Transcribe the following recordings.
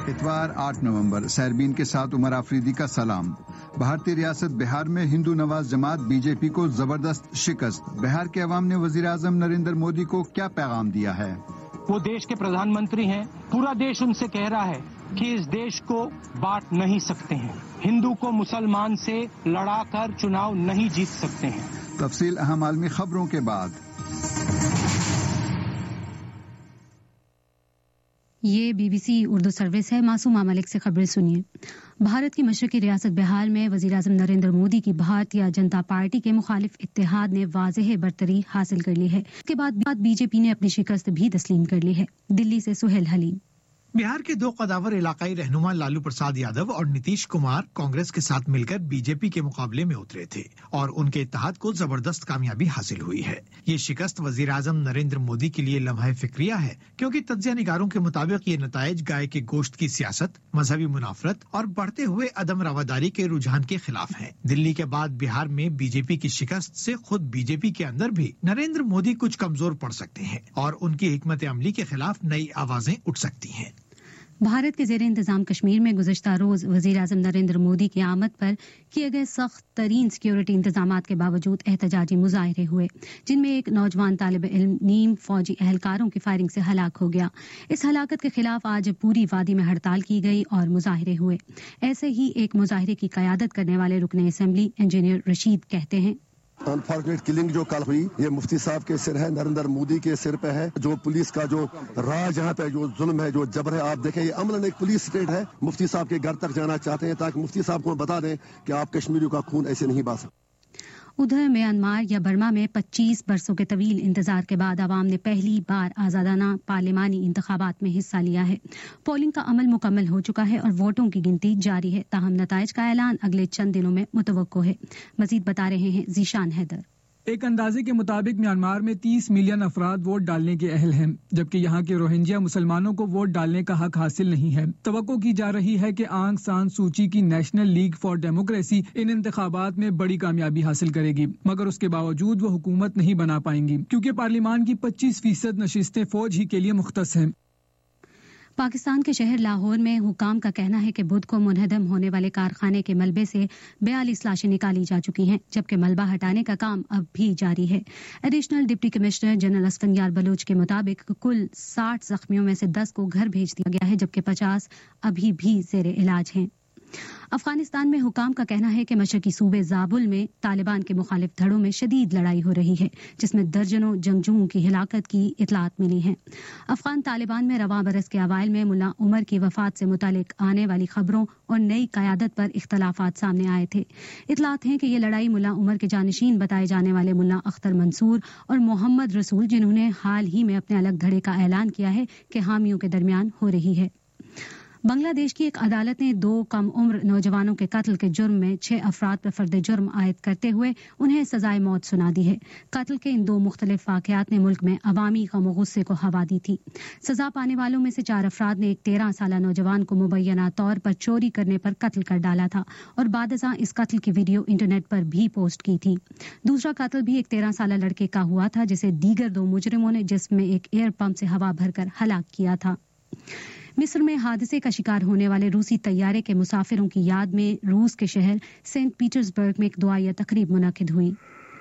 اتوار 8 نومبر سیربین کے ساتھ عمر آفریدی کا سلام۔ بھارتی ریاست بہار میں ہندو نواز جماعت بی جے پی کو زبردست شکست۔ بہار کے عوام نے وزیر اعظم نریندر مودی کو کیا پیغام دیا ہے؟ وہ دیش کے پردھان منتری ہیں، پورا دیش ان سے کہہ رہا ہے کہ اس دیش کو بانٹ نہیں سکتے ہیں، ہندو کو مسلمان سے لڑا کر چناؤ نہیں جیت سکتے ہیں۔ تفصیل اہم عالمی خبروں کے بعد۔ یہ B B C Urdu service ہے۔ معصومہ ملک سے خبریں سنیے۔ بھارت کی مشرقی ریاست بہار میں وزیر اعظم نریندر مودی کی بھارتیہ جنتا پارٹی کے مخالف اتحاد نے واضح برتری حاصل کر لی ہے۔ اس کے بعد بی جے پی نے اپنی شکست بھی تسلیم کر لی ہے۔ دلی سے سہیل حلیم۔ بہار کے دو قداور علاقائی رہنما لالو پرساد یادو اور نتیش کمار کانگریس کے ساتھ مل کر بی جے پی کے مقابلے میں اترے تھے اور ان کے اتحاد کو زبردست کامیابی حاصل ہوئی ہے۔ یہ شکست وزیر اعظم نریندر مودی کے لیے لمحہ فکریہ ہے، کیونکہ تجزیہ نگاروں کے مطابق یہ نتائج گائے کے گوشت کی سیاست، مذہبی منافرت اور بڑھتے ہوئے عدم رواداری کے رجحان کے خلاف ہیں۔ دلی کے بعد بہار میں بی جے پی کی شکست سے خود بی جے پی کے اندر بھی نریندر مودی کچھ کمزور پڑ سکتے ہیں اور ان کی حکمت عملی کے خلاف نئی آوازیں اٹھ سکتی ہیں۔ بھارت کے زیر انتظام کشمیر میں گزشتہ روز وزیر اعظم نریندر مودی کی آمد پر کیے گئے سخت ترین سیکیورٹی انتظامات کے باوجود احتجاجی مظاہرے ہوئے، جن میں ایک نوجوان طالب علم نیم فوجی اہلکاروں کی فائرنگ سے ہلاک ہو گیا۔ اس ہلاکت کے خلاف آج پوری وادی میں ہڑتال کی گئی اور مظاہرے ہوئے۔ ایسے ہی ایک مظاہرے کی قیادت کرنے والے رکن اسمبلی انجینئر رشید کہتے ہیں، انفارچونیٹ کلنگ جو کل ہوئی یہ مفتی صاحب کے سر ہے، نریندر مودی کے سر پہ ہے۔ جو پولیس کا جو راج یہاں پہ جو ظلم ہے، جو جبر ہے، آپ دیکھیں یہ عملاً ایک پولیس اسٹیٹ ہے۔ مفتی صاحب کے گھر تک جانا چاہتے ہیں تاکہ مفتی صاحب کو بتا دیں کہ آپ کشمیریوں کا خون ایسے نہیں بہا سکتے۔ ادھر میانمار یا برما میں 25 برسوں کے طویل انتظار کے بعد عوام نے پہلی بار آزادانہ پارلیمانی انتخابات میں حصہ لیا ہے۔ پولنگ کا عمل مکمل ہو چکا ہے اور ووٹوں کی گنتی جاری ہے، تاہم نتائج کا اعلان اگلے چند دنوں میں متوقع ہے۔ مزید بتا رہے ہیں ذیشان حیدر۔ ایک اندازے کے مطابق میانمار میں 30 ملین افراد ووٹ ڈالنے کے اہل ہیں، جبکہ یہاں کے روہنجیا مسلمانوں کو ووٹ ڈالنے کا حق حاصل نہیں ہے۔ توقع کی جا رہی ہے کہ آنگ سان سوچی کی نیشنل لیگ فار ڈیموکریسی ان انتخابات میں بڑی کامیابی حاصل کرے گی، مگر اس کے باوجود وہ حکومت نہیں بنا پائیں گی، کیونکہ پارلیمان کی 25% نشستیں فوج ہی کے لیے مختص ہیں۔ پاکستان کے شہر لاہور میں حکام کا کہنا ہے کہ بدھ کو منہدم ہونے والے کارخانے کے ملبے سے 42 لاشیں نکالی جا چکی ہیں، جبکہ ملبہ ہٹانے کا کام اب بھی جاری ہے۔ Additional deputy commissioner general Asfandyar Baloch کے مطابق کل 60 زخمیوں میں سے 10 کو گھر بھیج دیا گیا ہے، جبکہ 50 ابھی بھی زیر علاج ہیں۔ افغانستان میں حکام کا کہنا ہے کہ مشرقی صوبے زابل میں طالبان کے مخالف دھڑوں میں شدید لڑائی ہو رہی ہے، جس میں درجنوں جنگجوؤں کی ہلاکت کی اطلاعات ملی ہیں۔ افغان طالبان میں رواں برس کے اوائل میں ملا عمر کی وفات سے متعلق آنے والی خبروں اور نئی قیادت پر اختلافات سامنے آئے تھے۔ اطلاعات ہیں کہ یہ لڑائی ملا عمر کے جانشین بتائے جانے والے ملا اختر منصور اور محمد رسول، جنہوں نے حال ہی میں اپنے الگ دھڑے کا اعلان کیا ہے، کے حامیوں کے درمیان ہو رہی ہے۔ بنگلہ دیش کی ایک عدالت نے 2 کم عمر نوجوانوں کے قتل کے جرم میں 6 افراد پر فرد جرم عائد کرتے ہوئے انہیں سزائے موت سنا دی ہے۔ قتل کے ان 2 مختلف واقعات نے ملک میں عوامی غم و غصے کو ہوا دی تھی۔ سزا پانے والوں میں سے 4 افراد نے ایک 13 سالہ نوجوان کو مبینہ طور پر چوری کرنے پر قتل کر ڈالا تھا اور بعد ازاں اس قتل کی ویڈیو انٹرنیٹ پر بھی پوسٹ کی تھی۔ دوسرا قتل بھی ایک 13 سالہ لڑکے کا ہوا تھا، جسے دیگر 2 مجرموں نے جسم میں ایک ایئر پمپ سے ہوا بھر کر ہلاک کیا تھا۔ مصر میں حادثے کا شکار ہونے والے روسی طیارے کے مسافروں کی یاد میں روس کے شہر سینٹ پیٹرزبرگ میں ایک دعائیہ تقریب منعقد ہوئی۔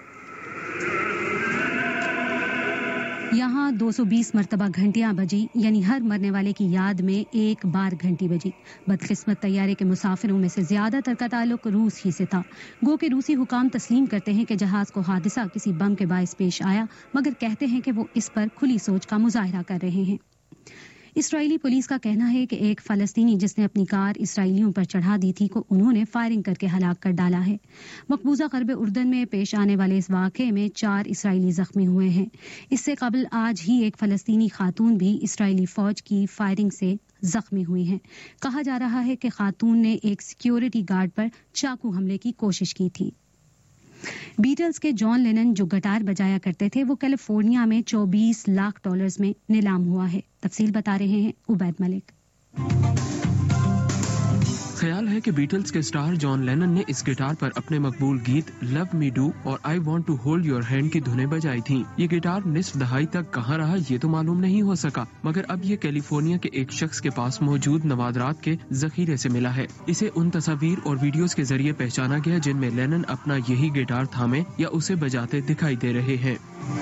یہاں 220 مرتبہ گھنٹیاں بجی، یعنی ہر مرنے والے کی یاد میں 1 بار گھنٹی بجی۔ بدقسمت طیارے کے مسافروں میں سے زیادہ تر کا تعلق روس ہی سے تھا۔ گو کہ روسی حکام تسلیم کرتے ہیں کہ جہاز کو حادثہ کسی بم کے باعث پیش آیا، مگر کہتے ہیں کہ وہ اس پر کھلی سوچ کا مظاہرہ کر رہے ہیں۔ اسرائیلی پولیس کا کہنا ہے کہ ایک فلسطینی جس نے اپنی کار اسرائیلیوں پر چڑھا دی تھی کو انہوں نے فائرنگ کر کے ہلاک کر ڈالا ہے۔ مقبوضہ غرب اردن میں پیش آنے والے اس واقعے میں 4 اسرائیلی زخمی ہوئے ہیں۔ اس سے قبل آج ہی ایک فلسطینی خاتون بھی اسرائیلی فوج کی فائرنگ سے زخمی ہوئی ہیں۔ کہا جا رہا ہے کہ خاتون نے ایک سیکیورٹی گارڈ پر چاقو حملے کی کوشش کی تھی۔ بیٹلز کے جان لینن جو گٹار بجایا کرتے تھے، وہ کیلیفورنیا میں $24 لاکھ میں نیلام ہوا ہے۔ تفصیل بتا رہے ہیں عبید ملک۔ خیال ہے کہ بیٹلز کے سٹار جان لینن نے اس گٹار پر اپنے مقبول گیت لو می ڈو اور I want to hold your hand کی دھنیں بجائی تھیں۔ یہ گٹار نصف دہائی تک کہاں رہا یہ تو معلوم نہیں ہو سکا، مگر اب یہ کیلیفورنیا کے ایک شخص کے پاس موجود نوادرات کے ذخیرے سے ملا ہے۔ اسے ان تصاویر اور ویڈیوز کے ذریعے پہچانا گیا جن میں لینن اپنا یہی گٹار تھامے یا اسے بجاتے دکھائی دے رہے ہیں۔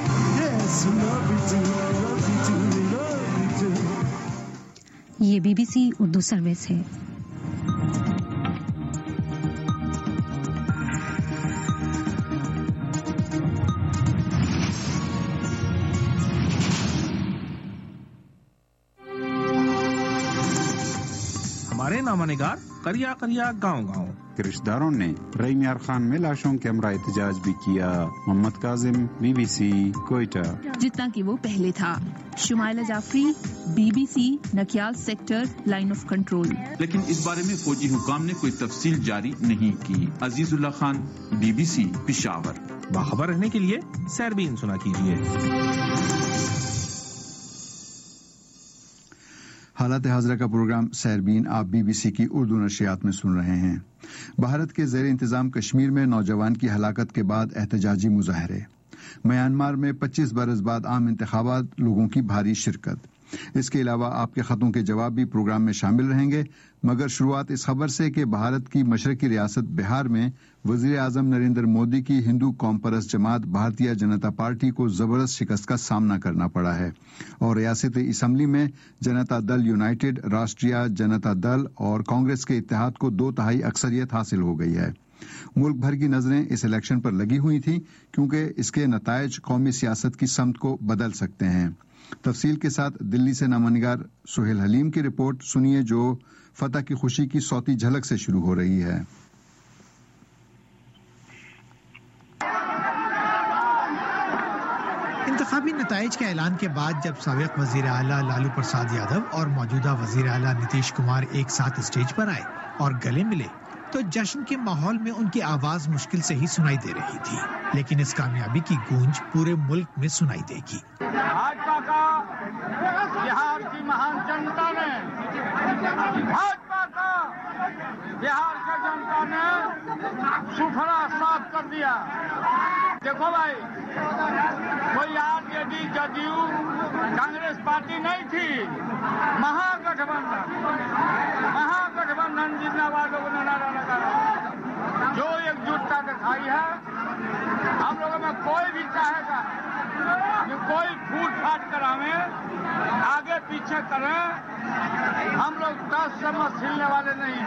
یہ BBC اردو سروس ہے۔ ہمارے نامہ نگار کریا کریا گاؤں گاؤں کے رشتہ داروں نے رئی میار خان میں لاشوں کے ہمراہ احتجاج بھی کیا۔ محمد کاظم، BBC کوئٹہ۔ جتنا کہ وہ پہلے تھا۔ Shumaila Jafri, BBC Nakyal sector line of control. لیکن اس بارے میں فوجی حکام نے کوئی تفصیل جاری نہیں کی۔ عزیز اللہ خان، BBC پشاور۔ باخبر رہنے کے لیے سیربین سنا کیجیے۔ حالات حاضرہ کا پروگرام سیربین آپ BBC کی اردو نشریات میں سن رہے ہیں۔ بھارت کے زیر انتظام کشمیر میں نوجوان کی ہلاکت کے بعد احتجاجی مظاہرے۔ میانمار میں 25 برس بعد عام انتخابات، لوگوں کی بھاری شرکت۔ اس کے علاوہ آپ کے خطوں کے جواب بھی پروگرام میں شامل رہیں گے، مگر شروعات اس خبر سے کہ بھارت کی مشرقی ریاست بہار میں وزیر اعظم نریندر مودی کی ہندو قوم پرست جماعت بھارتیہ جنتا پارٹی کو زبردست شکست کا سامنا کرنا پڑا ہے، اور ریاست اسمبلی میں جنتا دل یونائیٹڈ، راشٹریہ جنتا دل اور کانگریس کے اتحاد کو 2/3 اکثریت حاصل ہو گئی ہے۔ ملک بھر کی نظریں اس الیکشن پر لگی ہوئی تھیں کیونکہ اس کے نتائج قومی سیاست کی سمت کو بدل سکتے ہیں۔ تفصیل کے ساتھ دلی سے نامہ نگار سہیل حلیم کی رپورٹ سنیے، جو فتح کی خوشی کی صوتی جھلک سے شروع ہو رہی ہے۔ انتخابی نتائج کے اعلان کے بعد جب سابق وزیر اعلیٰ لالو پرساد یادو اور موجودہ وزیر اعلیٰ نتیش کمار ایک ساتھ اسٹیج پر آئے اور گلے ملے تو جشن کے ماحول میں ان کی آواز مشکل سے ہی سنائی دے رہی تھی، لیکن اس کامیابی کی گونج پورے ملک میں سنائی دے گی۔ بھاجپا کا بہار کی مہان جنتا نے، بھاجپا کا بہار کا جنتا نے سفرا صاف کر دیا۔ دیکھو بھائی، کوئی RJD جدیو کانگریس پارٹی نہیں تھی، مہا گٹھبندھن جتنا والوں نے نعرہ لگایا، جو ایکجٹتا دکھائی ہے۔ ہم لوگوں میں کوئی بھی چاہے گا کہ کوئی پھوٹ پھاٹ کراویں، آگے پیچھے کریں، ہم لوگ 10 سے مت ہلنے والے نہیں۔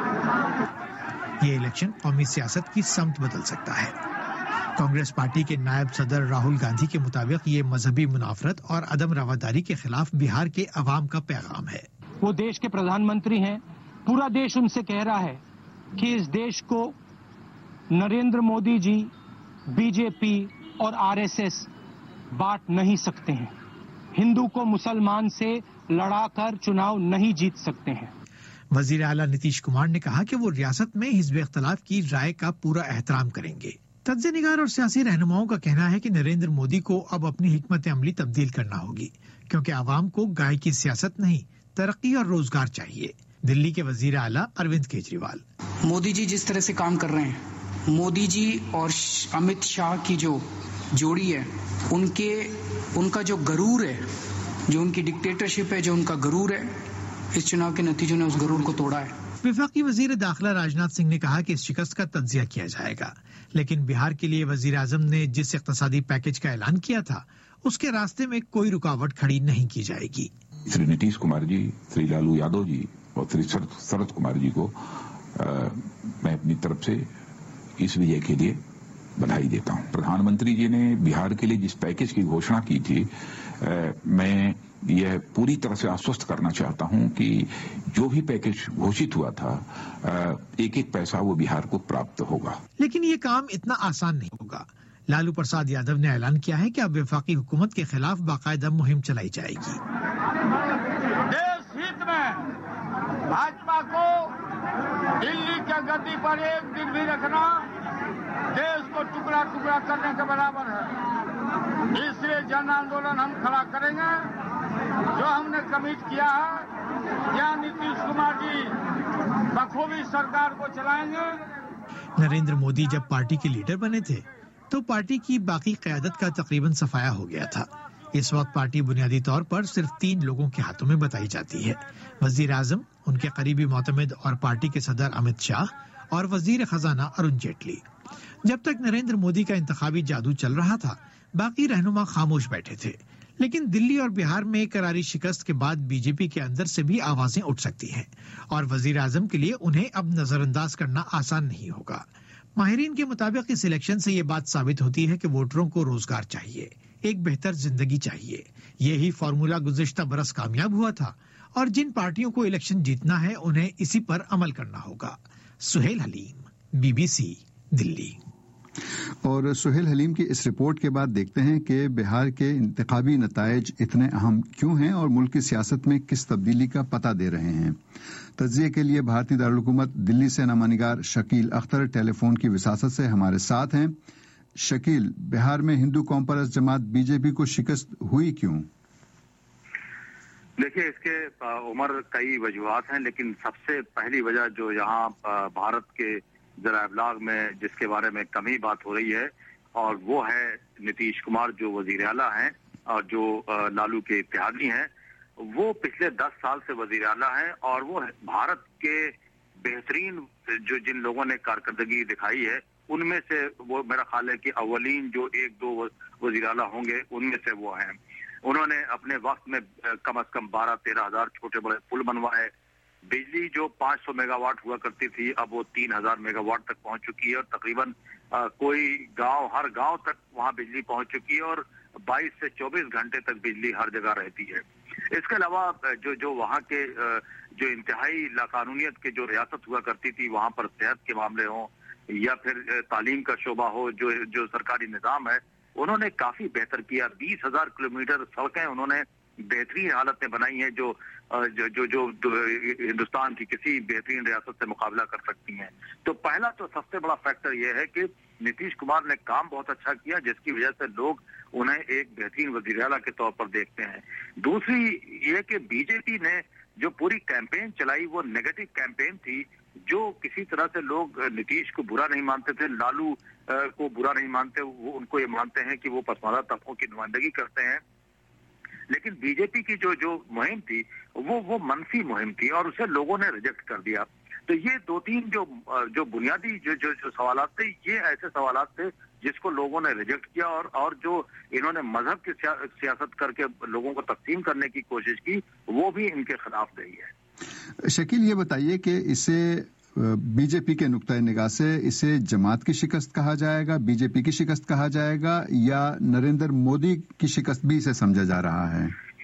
یہ الیکشن قومی سیاست کی سمت بدل سکتا ہے۔ کانگریس پارٹی کے نائب صدر راہل گاندھی کے مطابق یہ مذہبی منافرت اور عدم رواداری کے خلاف بہار کے عوام کا پیغام ہے۔ وہ دیش کے پردھان منتری ہیں، پورا دیش ان سے کہہ رہا ہے کہ اس دیش کو نریندر مودی جی، BJP اور RSS بانٹ نہیں سکتے ہیں۔ ہندو کو مسلمان سے لڑا کر چناؤ نہیں جیت سکتے ہیں۔ وزیر اعلیٰ نتیش کمار نے کہا کہ وہ ریاست میں حزب اختلاف کی رائے کا پورا احترام کریں گے۔ تجزیہ نگار اور سیاسی رہنماؤں کا کہنا ہے کہ نریندر مودی کو اب اپنی حکمت عملی تبدیل کرنا ہوگی، کیونکہ عوام کو گائے کی سیاست نہیں، ترقی اور روزگار چاہیے۔ دلی کے وزیر اعلیٰ اروند کیجریوال۔ مودی جی جس طرح سے کام کر رہے ہیں، مودی جی اور امت شاہ کی جو جوڑی ہے، ان کا جو غرور ہے، جو ان کی ڈکٹیٹرشپ ہے، جو ان کا غرور ہے، اس چناؤ کے نتیجوں نے اس غرور کو توڑا ہے۔ وفاقی وزیر داخلہ راجناتھ سنگھ نے کہا کہ اس شکست کا تجزیہ کیا جائے گا، لیکن بہار کے لیے وزیر اعظم نے جس اقتصادی پیکج کا اعلان کیا تھا اس کے راستے میں کوئی رکاوٹ کھڑی نہیں کی جائے گی۔ श्री नीतीश कुमार जी, श्री लालू यादव जी और श्री शरद कुमार जी को मैं अपनी तरफ से इस विजय के लिए बधाई देता हूं। प्रधानमंत्री जी ने बिहार के लिए जिस पैकेज की घोषणा की थी, मैं यह पूरी तरह से आश्वस्त करना चाहता हूं कि जो भी पैकेज घोषित हुआ था, एक एक पैसा वो बिहार को प्राप्त होगा। लेकिन ये काम इतना आसान नहीं होगा। लालू प्रसाद यादव ने ऐलान किया है कि अब वफाकी हुकूमत के खिलाफ बाकायदा मुहिम चलाई जाएगी। देश हित में भाजपा को दिल्ली के गद्दी पर एक दिन भी रखना देश को टुकड़ा टुकड़ा करने के बराबर है। इसलिए जन आंदोलन हम खड़ा करेंगे। जो हमने कमिट किया है या नीतीश कुमार जी बखूबी सरकार को चलाएंगे। नरेंद्र मोदी जब पार्टी के लीडर बने थे तो पार्टी की बाकी क़यादत का तकरीबन सफाया हो गया था। इस वक्त पार्टी बुनियादी तौर पर सिर्फ 3 लोगों के हाथों में बताई जाती है, वजीर आजम, उनके करीबी मोतमिद और पार्टी के सदर अमित शाह और वजीर खजाना अरुण जेटली। जब तक नरेंद्र मोदी का इंतखाबी जादू चल रहा था, बाकी रहनुमा खामोश बैठे थे। लेकिन दिल्ली और बिहार में करारी शिकस्त के बाद बीजेपी के अंदर से भी आवाजें उठ सकती हैं और वजीर आजम के लिए उन्हें अब नजरअंदाज करना आसान नहीं होगा। माहिरीन के मुताबिक इस इलेक्शन से ये बात साबित होती है कि वोटरों को रोजगार चाहिए, एक बेहतर जिंदगी चाहिए। यही फॉर्मूला गुज़िश्ता बरस कामयाब हुआ था और जिन पार्टियों को इलेक्शन जीतना है उन्हें इसी पर अमल करना होगा। सुहेल हलीम, BBC, दिल्ली। और सुहेल हलीम की इस रिपोर्ट के बाद देखते हैं कि बिहार के इंतखाबी नताइज इतने अहम क्यों हैं और मुल्क की सियासत में किस तब्दीली का पता दे रहे हैं। तज्जिये के लिए भारतीय दारुल हुकूमत दिल्ली से नमानिगार शकील अख्तर टेलीफोन की विसासत से हमारे साथ हैं। शकील, बिहार में हिंदू कौम परस्त जमात बीजेपी को शिकस्त हुई क्यों? देखिए, इसके उमर कई वजूहात हैं, लेकिन सबसे पहली वजह जो यहाँ भारत के जरा इब्लाग में जिसके बारे में कम ही बात हो रही है, और वो है नीतीश कुमार जो वजीर आला हैं और जो लालू के इत्तेहादी हैं। वो पिछले 10 साल से वजीर आला हैं और वो भारत के बेहतरीन जो जिन लोगों ने कारकर्दगी दिखाई है उनमें से वो मेरा ख्याल है कि अव्वलीन जो 1-2 वजीर आला होंगे उनमें से वो हैं। उन्होंने अपने वक्त में कम से कम 12-13 हजार छोटे बड़े पुल बनवाए। बिजली जो 500 मेगावाट हुआ करती थी अब वो 3000 मेगावाट तक पहुंच चुकी है और तकरीबन कोई गांव, हर गांव तक वहां बिजली पहुंच चुकी है और 22 से 24 घंटे तक बिजली हर जगह रहती है। इसके अलावा जो वहां के जो इंतहाई लाकानूनियत के जो रियासत हुआ करती थी, वहां पर सेहत के मामले हों या फिर तालीम का शोबा हो, जो सरकारी निजाम है, उन्होंने काफी बेहतर किया। 20,000 किलोमीटर सड़कें उन्होंने बेहतरीन हालत में बनाई है जो हिंदुस्तान की किसी बेहतरीन रियासत से मुकाबला कर सकती हैं। तो पहला तो सबसे बड़ा फैक्टर यह है कि नीतीश कुमार ने काम बहुत अच्छा किया, जिसकी वजह से लोग उन्हें एक बेहतरीन वज़ीर आला के तौर पर देखते हैं। दूसरी ये कि बीजेपी ने जो पूरी कैंपेन चलाई वो नेगेटिव कैंपेन थी, जो किसी तरह से लोग नीतीश को बुरा नहीं मानते थे, लालू को बुरा नहीं मानते, वो उनको ये मानते हैं कि वो पसमानदा तबकों की नुमाइंदगी करते हैं। लेकिन बीजेपी की जो मुहिम थी वो मनफी मुहिम थी और उसे लोगों ने रिजेक्ट कर दिया। तो ये 2-3 जो बुनियादी जो सवालात थे, ये ऐसे सवालात थे जिसको लोगों ने रिजेक्ट किया और जो इन्होंने मजहब की सियासत करके लोगों को तकसीम करने की कोशिश की, वो भी इनके खिलाफ गई है। शकील, ये बताइए कि इसे बीजेपी के नुक्ता निगाह से इसे जमात की शिकस्त कहा जाएगा, बीजेपी की शिकस्त कहा जाएगा, या नरेंद्र मोदी की शिकस्त भी इसे समझा जा रहा है?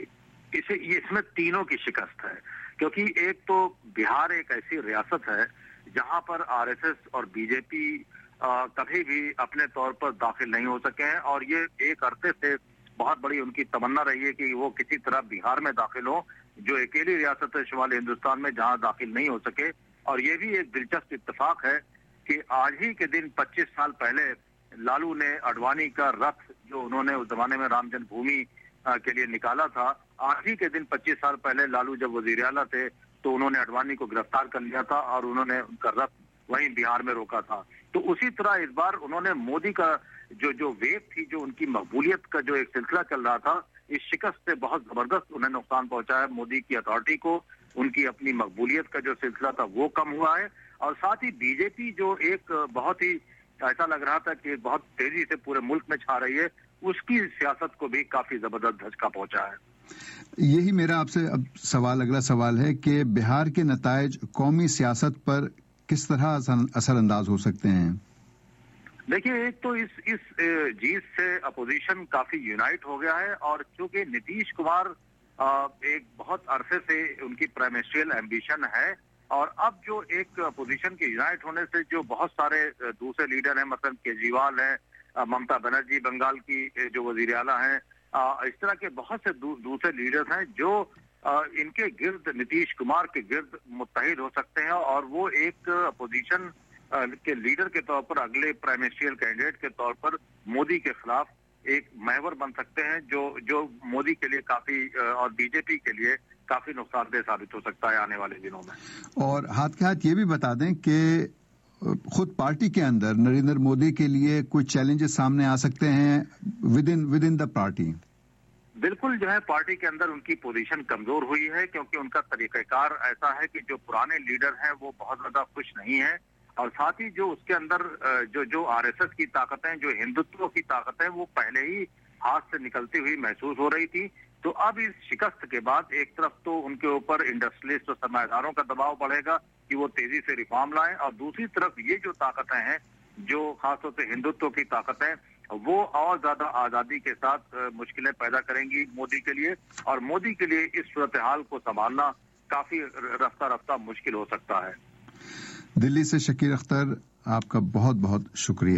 इसमें तीनों की शिकस्त है, क्योंकि एक तो बिहार एक ऐसी रियासत है जहां पर आरएसएस और बीजेपी कभी भी अपने तौर पर दाखिल नहीं हो सके हैं और ये एक अरसे से बहुत बड़ी उनकी तमन्ना रही है कि वो किसी तरह बिहार में दाखिल हो, जो अकेली रियासत है शुमाली हिंदुस्तान में जहां दाखिल नहीं हो सके। और ये भी एक दिलचस्प इत्तेफाक है कि आज ही के दिन 25 साल पहले लालू ने अडवाणी का रथ जो उन्होंने उस जमाने में राम जन्मभूमि के लिए निकाला था, आज ही के दिन 25 साल पहले लालू जब वजीर आला थे तो उन्होंने अडवाणी को गिरफ्तार कर लिया था और उन्होंने उनका रथ वहीं बिहार में रोका था। तो उसी तरह इस बार उन्होंने मोदी का जो वेव थी, जो उनकी मकबूलियत का जो एक सिलसिला चल रहा था, इस शिकस्त से बहुत जबरदस्त उन्हें नुकसान पहुंचा है। मोदी की अथॉरिटी को उनकी अपनी मकबूलियत का जो सिलसिला था वो कम हुआ है और साथ ही बीजेपी जो एक बहुत ही ऐसा लग रहा था कि बहुत तेजी से पूरे मुल्क में छा रही है, उसकी सियासत को भी काफी जबरदस्त धचका पहुंचा है। यही मेरा आपसे अब अगला सवाल है कि बिहार के नताइज कौमी सियासत पर किस तरह असरअंदाज हो सकते हैं? देखिए, एक तो इस जीत से अपोजिशन काफी यूनाइट हो गया है और चूंकि नीतीश कुमार एक बहुत अरसे से उनकी प्राइम मिनिस्ट्रियल एम्बिशन है और अब जो एक अपोजिशन के यूनाइट होने से जो बहुत सारे दूसरे लीडर हैं, मतलब केजरीवाल हैं, ममता बनर्जी बंगाल की जो वजीर आला हैं, इस तरह के बहुत से दूसरे लीडर्स हैं जो इनके गिर्द, नीतीश कुमार के गिर्द मुत्तहिद हो सकते हैं और वो एक अपोजिशन के लीडर के तौर पर, अगले प्राइम मिनिस्ट्रियल कैंडिडेट के तौर पर मोदी के खिलाफ एक महवर बन सकते हैं, जो मोदी के लिए काफी और बीजेपी के लिए کافی نقصان دہ ثابت ہو سکتا ہے آنے والے دنوں میں. اور ہاتھ کے ہاتھ یہ بھی بتا دیں کہ خود پارٹی کے اندر نریندر مودی کے لیے کچھ چیلنجز سامنے آ سکتے ہیں ود ان دا پارٹی. بالکل جو ہے پارٹی کے اندر ان کی پوزیشن کمزور ہوئی ہے کیونکہ ان کا طریقہ کار ایسا ہے کہ جو پرانے لیڈر ہیں وہ بہت زیادہ خوش نہیں ہیں اور ساتھ ہی جو اس کے اندر جو آر ایس ایس کی طاقتیں جو ہندوتو کی طاقتیں وہ پہلے ہی ہاتھ سے نکلتی ہوئی محسوس ہو رہی تھی. تو اب اس شکست کے بعد ایک طرف تو ان کے اوپر انڈسٹریلسٹ اور سرمایہ داروں کا دباؤ بڑھے گا کہ وہ تیزی سے ریفارم لائیں اور دوسری طرف یہ جو طاقتیں ہیں جو خاص طور سے ہندوتو کی طاقتیں وہ اور زیادہ آزادی کے ساتھ مشکلیں پیدا کریں گی مودی کے لیے اور مودی کے لیے اس صورتحال کو سنبھالنا کافی رفتہ رفتہ مشکل ہو سکتا ہے. دلی سے شکیر اختر آپ کا بہت بہت شکریہ.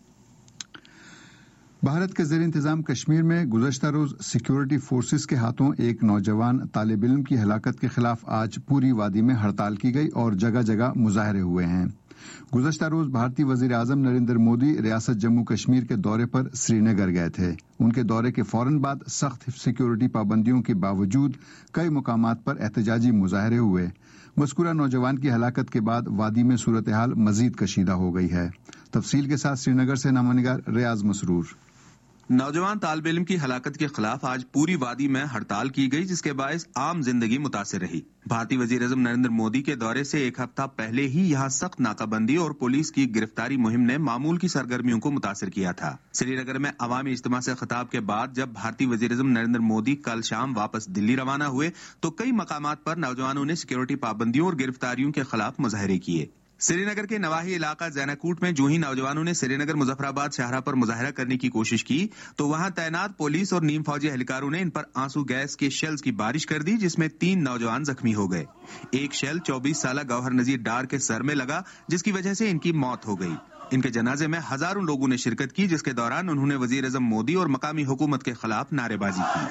بھارت کے زیر انتظام کشمیر میں گزشتہ روز سیکیورٹی فورسز کے ہاتھوں ایک نوجوان طالب علم کی ہلاکت کے خلاف آج پوری وادی میں ہڑتال کی گئی اور جگہ جگہ مظاہرے ہوئے ہیں. گزشتہ روز بھارتی وزیر اعظم نریندر مودی ریاست جموں کشمیر کے دورے پر سری نگر گئے تھے. ان کے دورے کے فوراً بعد سخت سیکیورٹی پابندیوں کے باوجود کئی مقامات پر احتجاجی مظاہرے ہوئے. مذکورہ نوجوان کی ہلاکت کے بعد وادی میں صورتحال مزید کشیدہ ہو گئی ہے. تفصیل کے ساتھ سری نگر سے نامہ نگار ریاض مسرور. نوجوان طالب علم کی ہلاکت کے خلاف آج پوری وادی میں ہڑتال کی گئی جس کے باعث عام زندگی متاثر رہی. بھارتی وزیر اعظم نریندر مودی کے دورے سے ایک ہفتہ پہلے ہی یہاں سخت ناکہ بندی اور پولیس کی گرفتاری مہم نے معمول کی سرگرمیوں کو متاثر کیا تھا. سری نگر میں عوامی اجتماع سے خطاب کے بعد جب بھارتی وزیر اعظم نریندر مودی کل شام واپس دلی روانہ ہوئے تو کئی مقامات پر نوجوانوں نے سیکیورٹی پابندیوں اور گرفتاریوں کے خلاف مظاہرے کیے. سری نگر کے نواحی علاقہ زیناکوٹ میں جو ہی نوجوانوں نے سری نگر مظفر آباد شاہراہ پر مظاہرہ کرنے کی کوشش کی تو وہاں تعینات پولیس اور نیم فوجی اہلکاروں نے ان پر آنسو گیس کے شیلز کی بارش کر دی جس میں 3 نوجوان زخمی ہو گئے. ایک شیل 24 سالہ گوہر نذیر ڈار کے سر میں لگا جس کی وجہ سے ان کی موت ہو گئی. ان کے جنازے میں ہزاروں لوگوں نے شرکت کی جس کے دوران انہوں نے وزیر اعظم مودی اور مقامی حکومت کے خلاف نعرے بازی کی.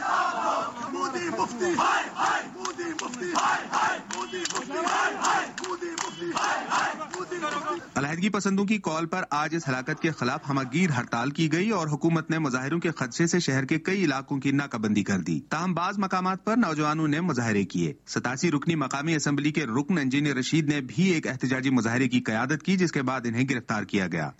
علیحدگی پسندوں کی کال پر آج اس ہلاکت کے خلاف ہمہ گیر ہڑتال کی گئی اور حکومت نے مظاہروں کے خدشے سے شہر کے کئی علاقوں کی ناکہ بندی کر دی. تاہم بعض مقامات پر نوجوانوں نے مظاہرے کیے. 87 رکنی مقامی اسمبلی کے رکن انجینئر رشید نے بھی ایک احتجاجی مظاہرے کی قیادت کی جس کے بعد انہیں گرفتار کیا گیا.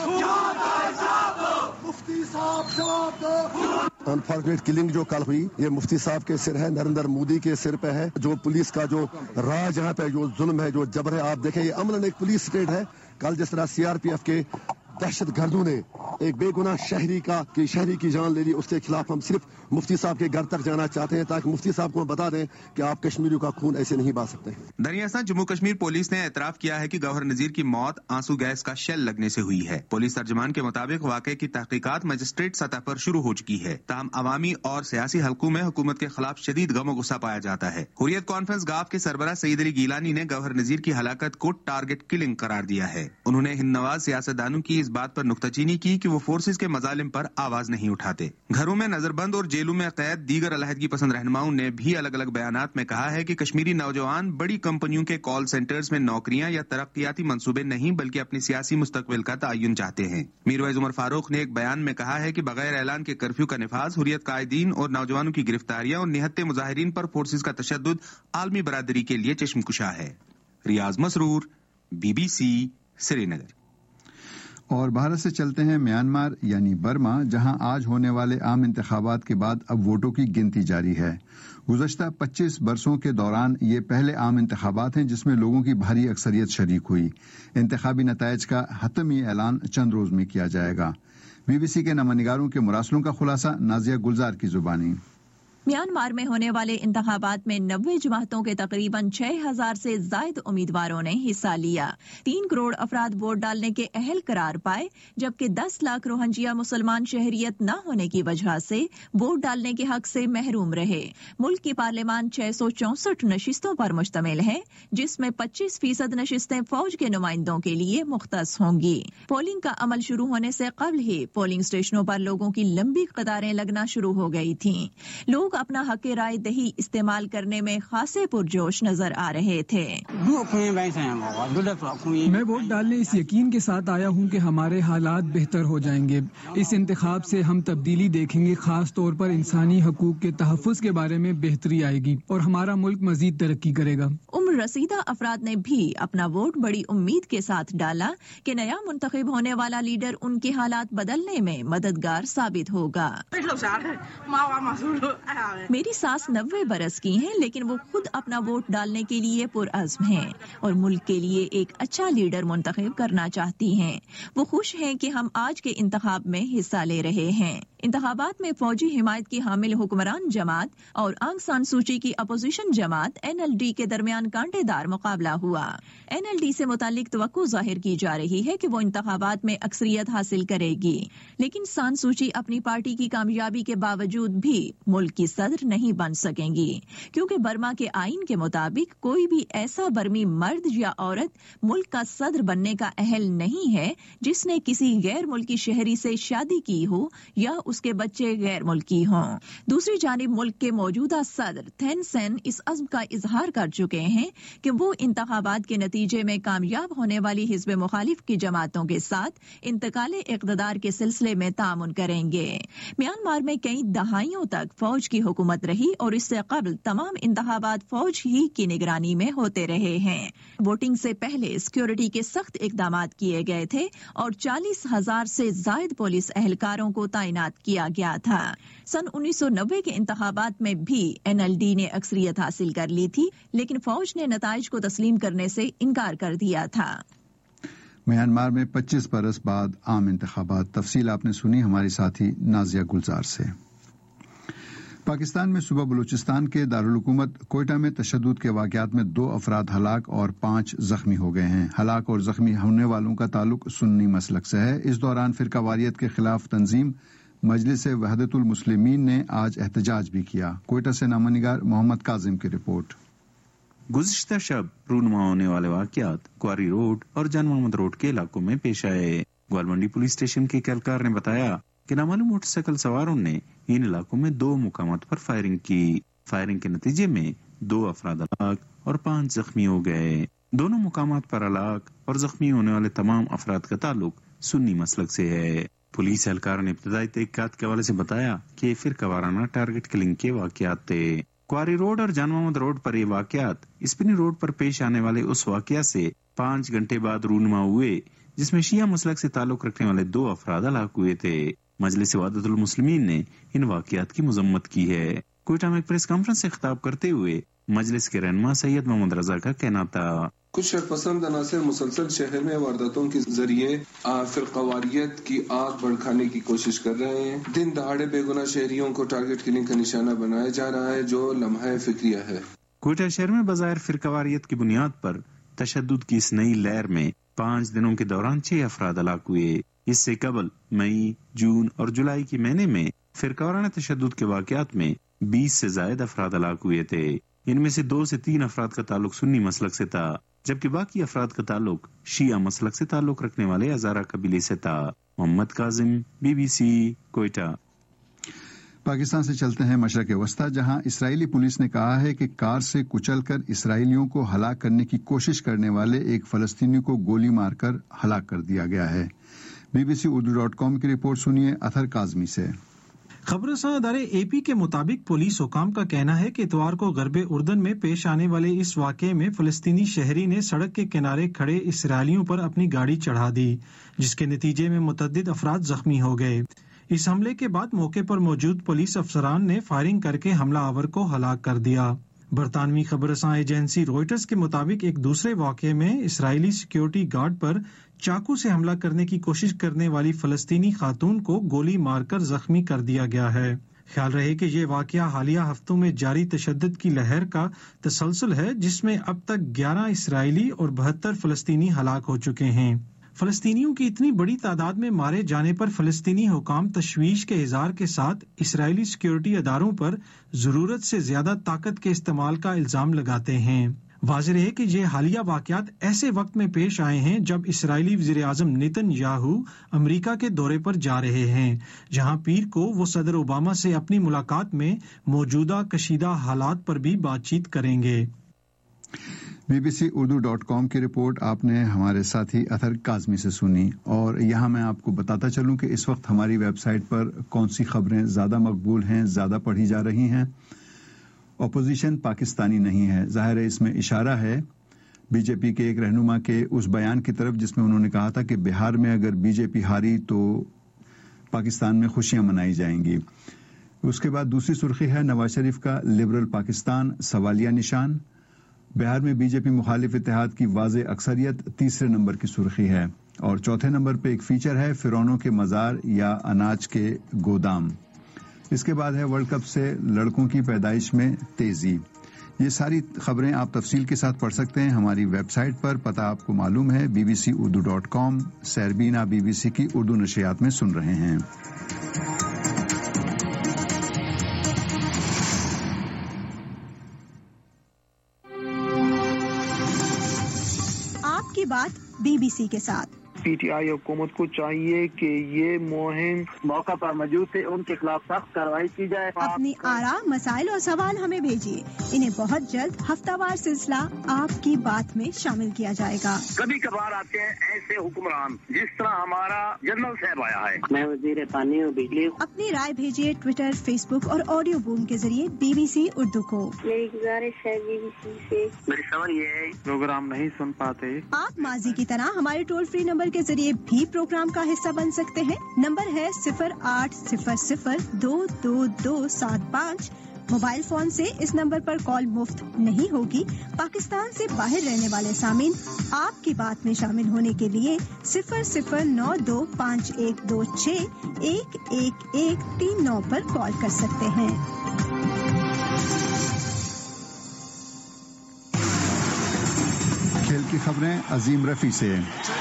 انفارچونیٹ کلنگ جو کل ہوئی یہ مفتی صاحب کے سر ہے, نریندر مودی کے سر پہ ہے. جو پولیس کا جو راج یہاں پہ جو ظلم ہے جو جبر ہے آپ دیکھیں یہ عملاً ایک پولیس اسٹیٹ ہے. کل جس طرح CRPF کے دہشت گردوں نے ایک بے گناہ شہری کی جان لے لی اس کے خلاف ہم صرف مفتی صاحب کے گھر تک جانا چاہتے ہیں تاکہ مفتی صاحب کو بتا دیں کہ آپ کشمیریوں کا خون ایسے نہیں بہا سکتے. دریاسا جموں کشمیر پولیس نے اعتراف کیا ہے کہ گوہر نذیر کی موت آنسو گیس کا شیل لگنے سے ہوئی ہے. پولیس ترجمان کے مطابق واقعے کی تحقیقات مجسٹریٹ سطح پر شروع ہو چکی ہے. تاہم عوامی اور سیاسی حلقوں میں حکومت کے خلاف شدید غم و غصہ پایا جاتا ہے. حریت کانفرنس گاف کے سربراہ سعید علی گیلانی نے گوہر نذیر کی ہلاکت کو ٹارگٹ کلنگ قرار دیا ہے. انہوں نے ہند نواز سیاستدانوں کی اس بات پر نکتہ چینی کی کہ وہ فورسز کے مظالم پر آواز نہیں اٹھاتے. گھروں میں نظر بند اور جیلوں میں قید دیگر علیحدگی پسند رہنماؤں نے بھی الگ الگ بیانات میں کہا ہے کہ کشمیری نوجوان بڑی کمپنیوں کے کال سینٹرز میں نوکریاں یا ترقیاتی منصوبے نہیں بلکہ اپنی سیاسی مستقبل کا تعین چاہتے ہیں. میرویز عمر فاروق نے ایک بیان میں کہا ہے کہ بغیر اعلان کے کرفیو کا نفاذ, حریت قائدین اور نوجوانوں کی گرفتاریاں اور نہتے مظاہرین پر فورسز کا تشدد عالمی برادری کے لیے چشم کشا ہے. ریاض مسرور, BBC, سری نگر. اور بھارت سے چلتے ہیں میانمار یعنی برما, جہاں آج ہونے والے عام انتخابات کے بعد اب ووٹوں کی گنتی جاری ہے. گزشتہ 25 برسوں کے دوران یہ پہلے عام انتخابات ہیں جس میں لوگوں کی بھاری اکثریت شریک ہوئی. انتخابی نتائج کا حتمی اعلان چند روز میں کیا جائے گا. BBC کے نامہ نگاروں کے مراسلوں کا خلاصہ نازیہ گلزار کی زبانی. میانمار میں ہونے والے انتخابات میں 90 جماعتوں کے تقریباً 6000 سے زائد امیدواروں نے حصہ لیا. 3 کروڑ افراد ووٹ ڈالنے کے اہل قرار پائے جبکہ 10 لاکھ روہنجیا مسلمان شہریت نہ ہونے کی وجہ سے ووٹ ڈالنے کے حق سے محروم رہے. ملک کی پارلیمان 664 نشستوں پر مشتمل ہے جس میں 25% نشستیں فوج کے نمائندوں کے لیے مختص ہوں گی. پولنگ کا عمل شروع ہونے سے قبل ہی پولنگ اسٹیشنوں پر لوگوں کی لمبی قطاریں لگنا شروع ہو گئی تھیں. لوگ لوگ اپنا حق رائے دہی استعمال کرنے میں خاصے پرجوش نظر آ رہے تھے۔ میں ووٹ ڈالنے اس یقین کے ساتھ آیا ہوں کہ ہمارے حالات بہتر ہو جائیں گے۔ اس انتخاب سے ہم تبدیلی دیکھیں گے، خاص طور پر انسانی حقوق کے تحفظ کے بارے میں بہتری آئے گی اور ہمارا ملک مزید ترقی کرے گا۔ عمر رسیدہ افراد نے بھی اپنا ووٹ بڑی امید کے ساتھ ڈالا کہ نیا منتخب ہونے والا لیڈر ان کے حالات بدلنے میں مددگار ثابت ہوگا۔ میری ساس 90 برس کی ہیں، لیکن وہ خود اپنا ووٹ ڈالنے کے لیے پرعزم ہیں اور ملک کے لیے ایک اچھا لیڈر منتخب کرنا چاہتی ہیں۔ وہ خوش ہیں کہ ہم آج کے انتخاب میں حصہ لے رہے ہیں۔ انتخابات میں فوجی حمایت کی حامل حکمران جماعت اور آنگ سان سوچی کی اپوزیشن جماعت NLD کے درمیان کانٹے دار مقابلہ ہوا۔ NLD سے متعلق توقع ظاہر کی جا رہی ہے کہ وہ انتخابات میں اکثریت حاصل کرے گی، لیکن سان سوچی اپنی پارٹی کی کامیابی کے باوجود بھی ملک کی صدر نہیں بن سکیں گی، کیونکہ برما کے آئین کے مطابق کوئی بھی ایسا برمی مرد یا عورت ملک کا صدر بننے کا اہل نہیں ہے جس نے کسی غیر ملکی شہری سے شادی کی ہو یا اس کے بچے غیر ملکی ہوں۔ دوسری جانب ملک کے موجودہ صدر تھین سین اس عزم کا اظہار کر چکے ہیں کہ وہ انتخابات کے نتیجے میں کامیاب ہونے والی حزب مخالف کی جماعتوں کے ساتھ انتقال اقتدار کے سلسلے میں تعاون کریں گے۔ میانمار میں کئی دہائیوں تک فوج کی حکومت رہی اور اس سے قبل تمام انتخابات فوج ہی کی نگرانی میں ہوتے رہے ہیں۔ ووٹنگ سے پہلے سیکیورٹی کے سخت اقدامات کیے گئے تھے اور 40,000 سے زائد پولیس اہلکاروں کو تعینات کیا گیا تھا۔ سن 1990 کے انتخابات میں بھی NLD نے اکثریت حاصل کر لی تھی، لیکن فوج نے نتائج کو تسلیم کرنے سے انکار کر دیا تھا۔ میانمار میں 25 برس بعد عام انتخابات۔ تفصیل آپ نے سنی ہماری ساتھی نازیہ گلزار سے۔ پاکستان میں صوبہ بلوچستان کے دارالحکومت کوئٹہ میں تشدد کے واقعات میں 2 افراد ہلاک اور 5 زخمی ہو گئے ہیں۔ ہلاک اور زخمی ہونے والوں کا تعلق سنی مسلک سے ہے۔ اس دوران فرقہ واریت کے خلاف تنظیم مجلس وحدت المسلمین نے آج احتجاج بھی کیا۔ کوئٹہ سے نامہ نگار محمد کاظم کی رپورٹ۔ گزشتہ شب رونما ہونے والے واقعات کواری روڈ اور جان محمد روڈ کے علاقوں میں پیش آئے۔ گوالمنڈی پولیس اسٹیشن کے اہلکار نے بتایا کہ نامعلوم موٹر سائیکل سواروں نے ان علاقوں میں 2 مقامات پر فائرنگ کی۔ فائرنگ کے نتیجے میں 2 افراد ہلاک اور 5 زخمی ہو گئے۔ دونوں مقامات پر ہلاک اور زخمی ہونے والے تمام افراد کا تعلق سنی مسلک سے ہے۔ پولیس اہلکار نے ابتدائی تحقیقات کے حوالے سے بتایا کہ یہ فرقہ وارانہ ٹارگٹ کلنگ کے واقعات تھے۔ کواری روڈ اور جان محمد روڈ پر یہ واقعات اسپنی روڈ پر پیش آنے والے اس واقعہ سے 5 گھنٹے بعد رونما ہوئے جس میں شیعہ مسلک سے تعلق رکھنے والے 2 افراد ہلاک ہوئے تھے۔ مجلس وحدت المسلمین نے ان واقعات کی مذمت کی ہے۔ کوئٹہ میں ایک پریس کانفرنس سے خطاب کرتے ہوئے مجلس کے رہنما سید محمد رضا کا کہنا تھا، کچھ شرپسند عناصر مسلسل شہر میں وارداتوں کے ذریعے فرقہ واریت کی آگ بھڑکانے کی کوشش کر رہے ہیں۔ دن دہاڑے بے گناہ شہریوں کو ٹارگٹ کلنگ کا نشانہ بنایا جا رہا ہے، جو لمحہ فکریہ ہے۔ کوئٹہ شہر میں بظاہر فرقہ واریت کی بنیاد پر تشدد کی اس نئی لہر میں 5 دنوں کے دوران 6 افراد ہلاک ہوئے۔ اس سے قبل مئی، جون اور جولائی کے مہینے میں فرقہ وارانہ تشدد کے واقعات میں 20 سے زائد افراد ہلاک ہوئے تھے۔ ان میں سے 2 سے 3 افراد کا تعلق سنی مسلک سے تھا، جبکہ باقی افراد کا تعلق شیعہ مسلک سے تعلق رکھنے والے ہزارہ قبیلے سے تھا۔ محمد کاظم، BBC، کوئٹہ۔ پاکستان سے چلتے ہیں مشرق وسطی، جہاں اسرائیلی پولیس نے کہا ہے کہ کار سے کچل کر اسرائیلیوں کو ہلاک کرنے کی کوشش کرنے والے ایک فلسطینی کو گولی مار کر ہلاک کر دیا گیا ہے۔ BBC Urdu.com کی رپورٹ سنیے اطہر کاظمی سے۔ خبر رساں ادارے AP کے مطابق پولیس حکام کا کہنا ہے کہ اتوار کو غرب اردن میں پیش آنے والے اس واقعے میں فلسطینی شہری نے سڑک کے کنارے کھڑے اسرائیلیوں پر اپنی گاڑی چڑھا دی، جس کے نتیجے میں متعدد افراد زخمی ہو گئے۔ اس حملے کے بعد موقع پر موجود پولیس افسران نے فائرنگ کر کے حملہ آور کو ہلاک کر دیا۔ برطانوی خبر رساں ایجنسی روئٹرز کے مطابق ایک دوسرے واقعے میں اسرائیلی سیکیورٹی گارڈ پر چاقو سے حملہ کرنے کی کوشش کرنے والی فلسطینی خاتون کو گولی مار کر زخمی کر دیا گیا ہے۔ خیال رہے کہ یہ واقعہ حالیہ ہفتوں میں جاری تشدد کی لہر کا تسلسل ہے، جس میں اب تک 11 اسرائیلی اور 72 فلسطینی ہلاک ہو چکے ہیں۔ فلسطینیوں کی اتنی بڑی تعداد میں مارے جانے پر فلسطینی حکام تشویش کے اظہار کے ساتھ اسرائیلی سیکیورٹی اداروں پر ضرورت سے زیادہ طاقت کے استعمال کا الزام لگاتے ہیں۔ واضح ہے کہ یہ حالیہ واقعات ایسے وقت میں پیش آئے ہیں جب اسرائیلی وزیر اعظم نیتن یاہو امریکہ کے دورے پر جا رہے ہیں، جہاں پیر کو وہ صدر اوباما سے اپنی ملاقات میں موجودہ کشیدہ حالات پر بھی بات چیت کریں گے۔ BBC-Urdu.com کی رپورٹ آپ نے ہمارے ساتھی اطہر کاظمی سے سنی، اور یہاں میں آپ کو بتاتا چلوں کہ اس وقت ہماری ویب سائٹ پر کون سی خبریں زیادہ مقبول ہیں، زیادہ پڑھی جا رہی ہیں۔ اپوزیشن پاکستانی نہیں ہے، ظاہر ہے اس میں اشارہ ہے بی جے پی کے ایک رہنما کے اس بیان کی طرف جس میں انہوں نے کہا تھا کہ بہار میں اگر بی جے پی ہاری تو پاکستان میں خوشیاں منائی جائیں گی۔ اس کے بعد دوسری سرخی ہے نواز شریف کا لبرل پاکستان سوالیہ نشان، بہار میں بی جے پی مخالف اتحاد کی واضح اکثریت تیسرے نمبر کی سرخی ہے، اور چوتھے نمبر پہ ایک فیچر ہے فرعونوں کے مزار یا اناج کے گودام۔ اس کے بعد ہے ورلڈ کپ سے لڑکوں کی پیدائش میں تیزی۔ یہ ساری خبریں آپ تفصیل کے ساتھ پڑھ سکتے ہیں ہماری ویب سائٹ پر، پتہ آپ کو معلوم ہے BBC-Urdu.com۔ سیربین آپ BBC کی اردو نشریات میں سن رہے ہیں۔ آپ کی بات BBC کے ساتھ۔ پی ٹی آئی حکومت کو چاہیے کہ یہ مہم موقع پر موجود تھے، ان کے خلاف سخت کارروائی کی جائے۔ اپنی آراء، مسائل اور سوال ہمیں بھیجیے، انہیں بہت جلد ہفتہ وار سلسلہ آپ کی بات میں شامل کیا جائے گا۔ کبھی کبھار آتے ہیں ایسے حکمران جس طرح ہمارا جنرل صاحب آیا ہے۔ میں وزیر پانی اور بجلی۔ اپنی رائے بھیجیے ٹویٹر، فیس بک اور آڈیو بوم کے ذریعے BBC اردو کو۔ میری گزارش ہے BBC سے، میری سوال یہ ہے پروگرام نہیں سن پاتے، آپ ماضی کی طرح ہمارے ٹول فری نمبر کے ذریعے بھی پروگرام کا حصہ بن سکتے ہیں۔ نمبر ہے 0800-222-75۔ موبائل فون سے اس نمبر پر کال مفت نہیں ہوگی۔ پاکستان سے باہر رہنے والے سامعین آپ کی بات میں شامل ہونے کے لیے 009251261139 پر کال کر سکتے ہیں۔ کھیل کی خبریں عظیم رفیع سے۔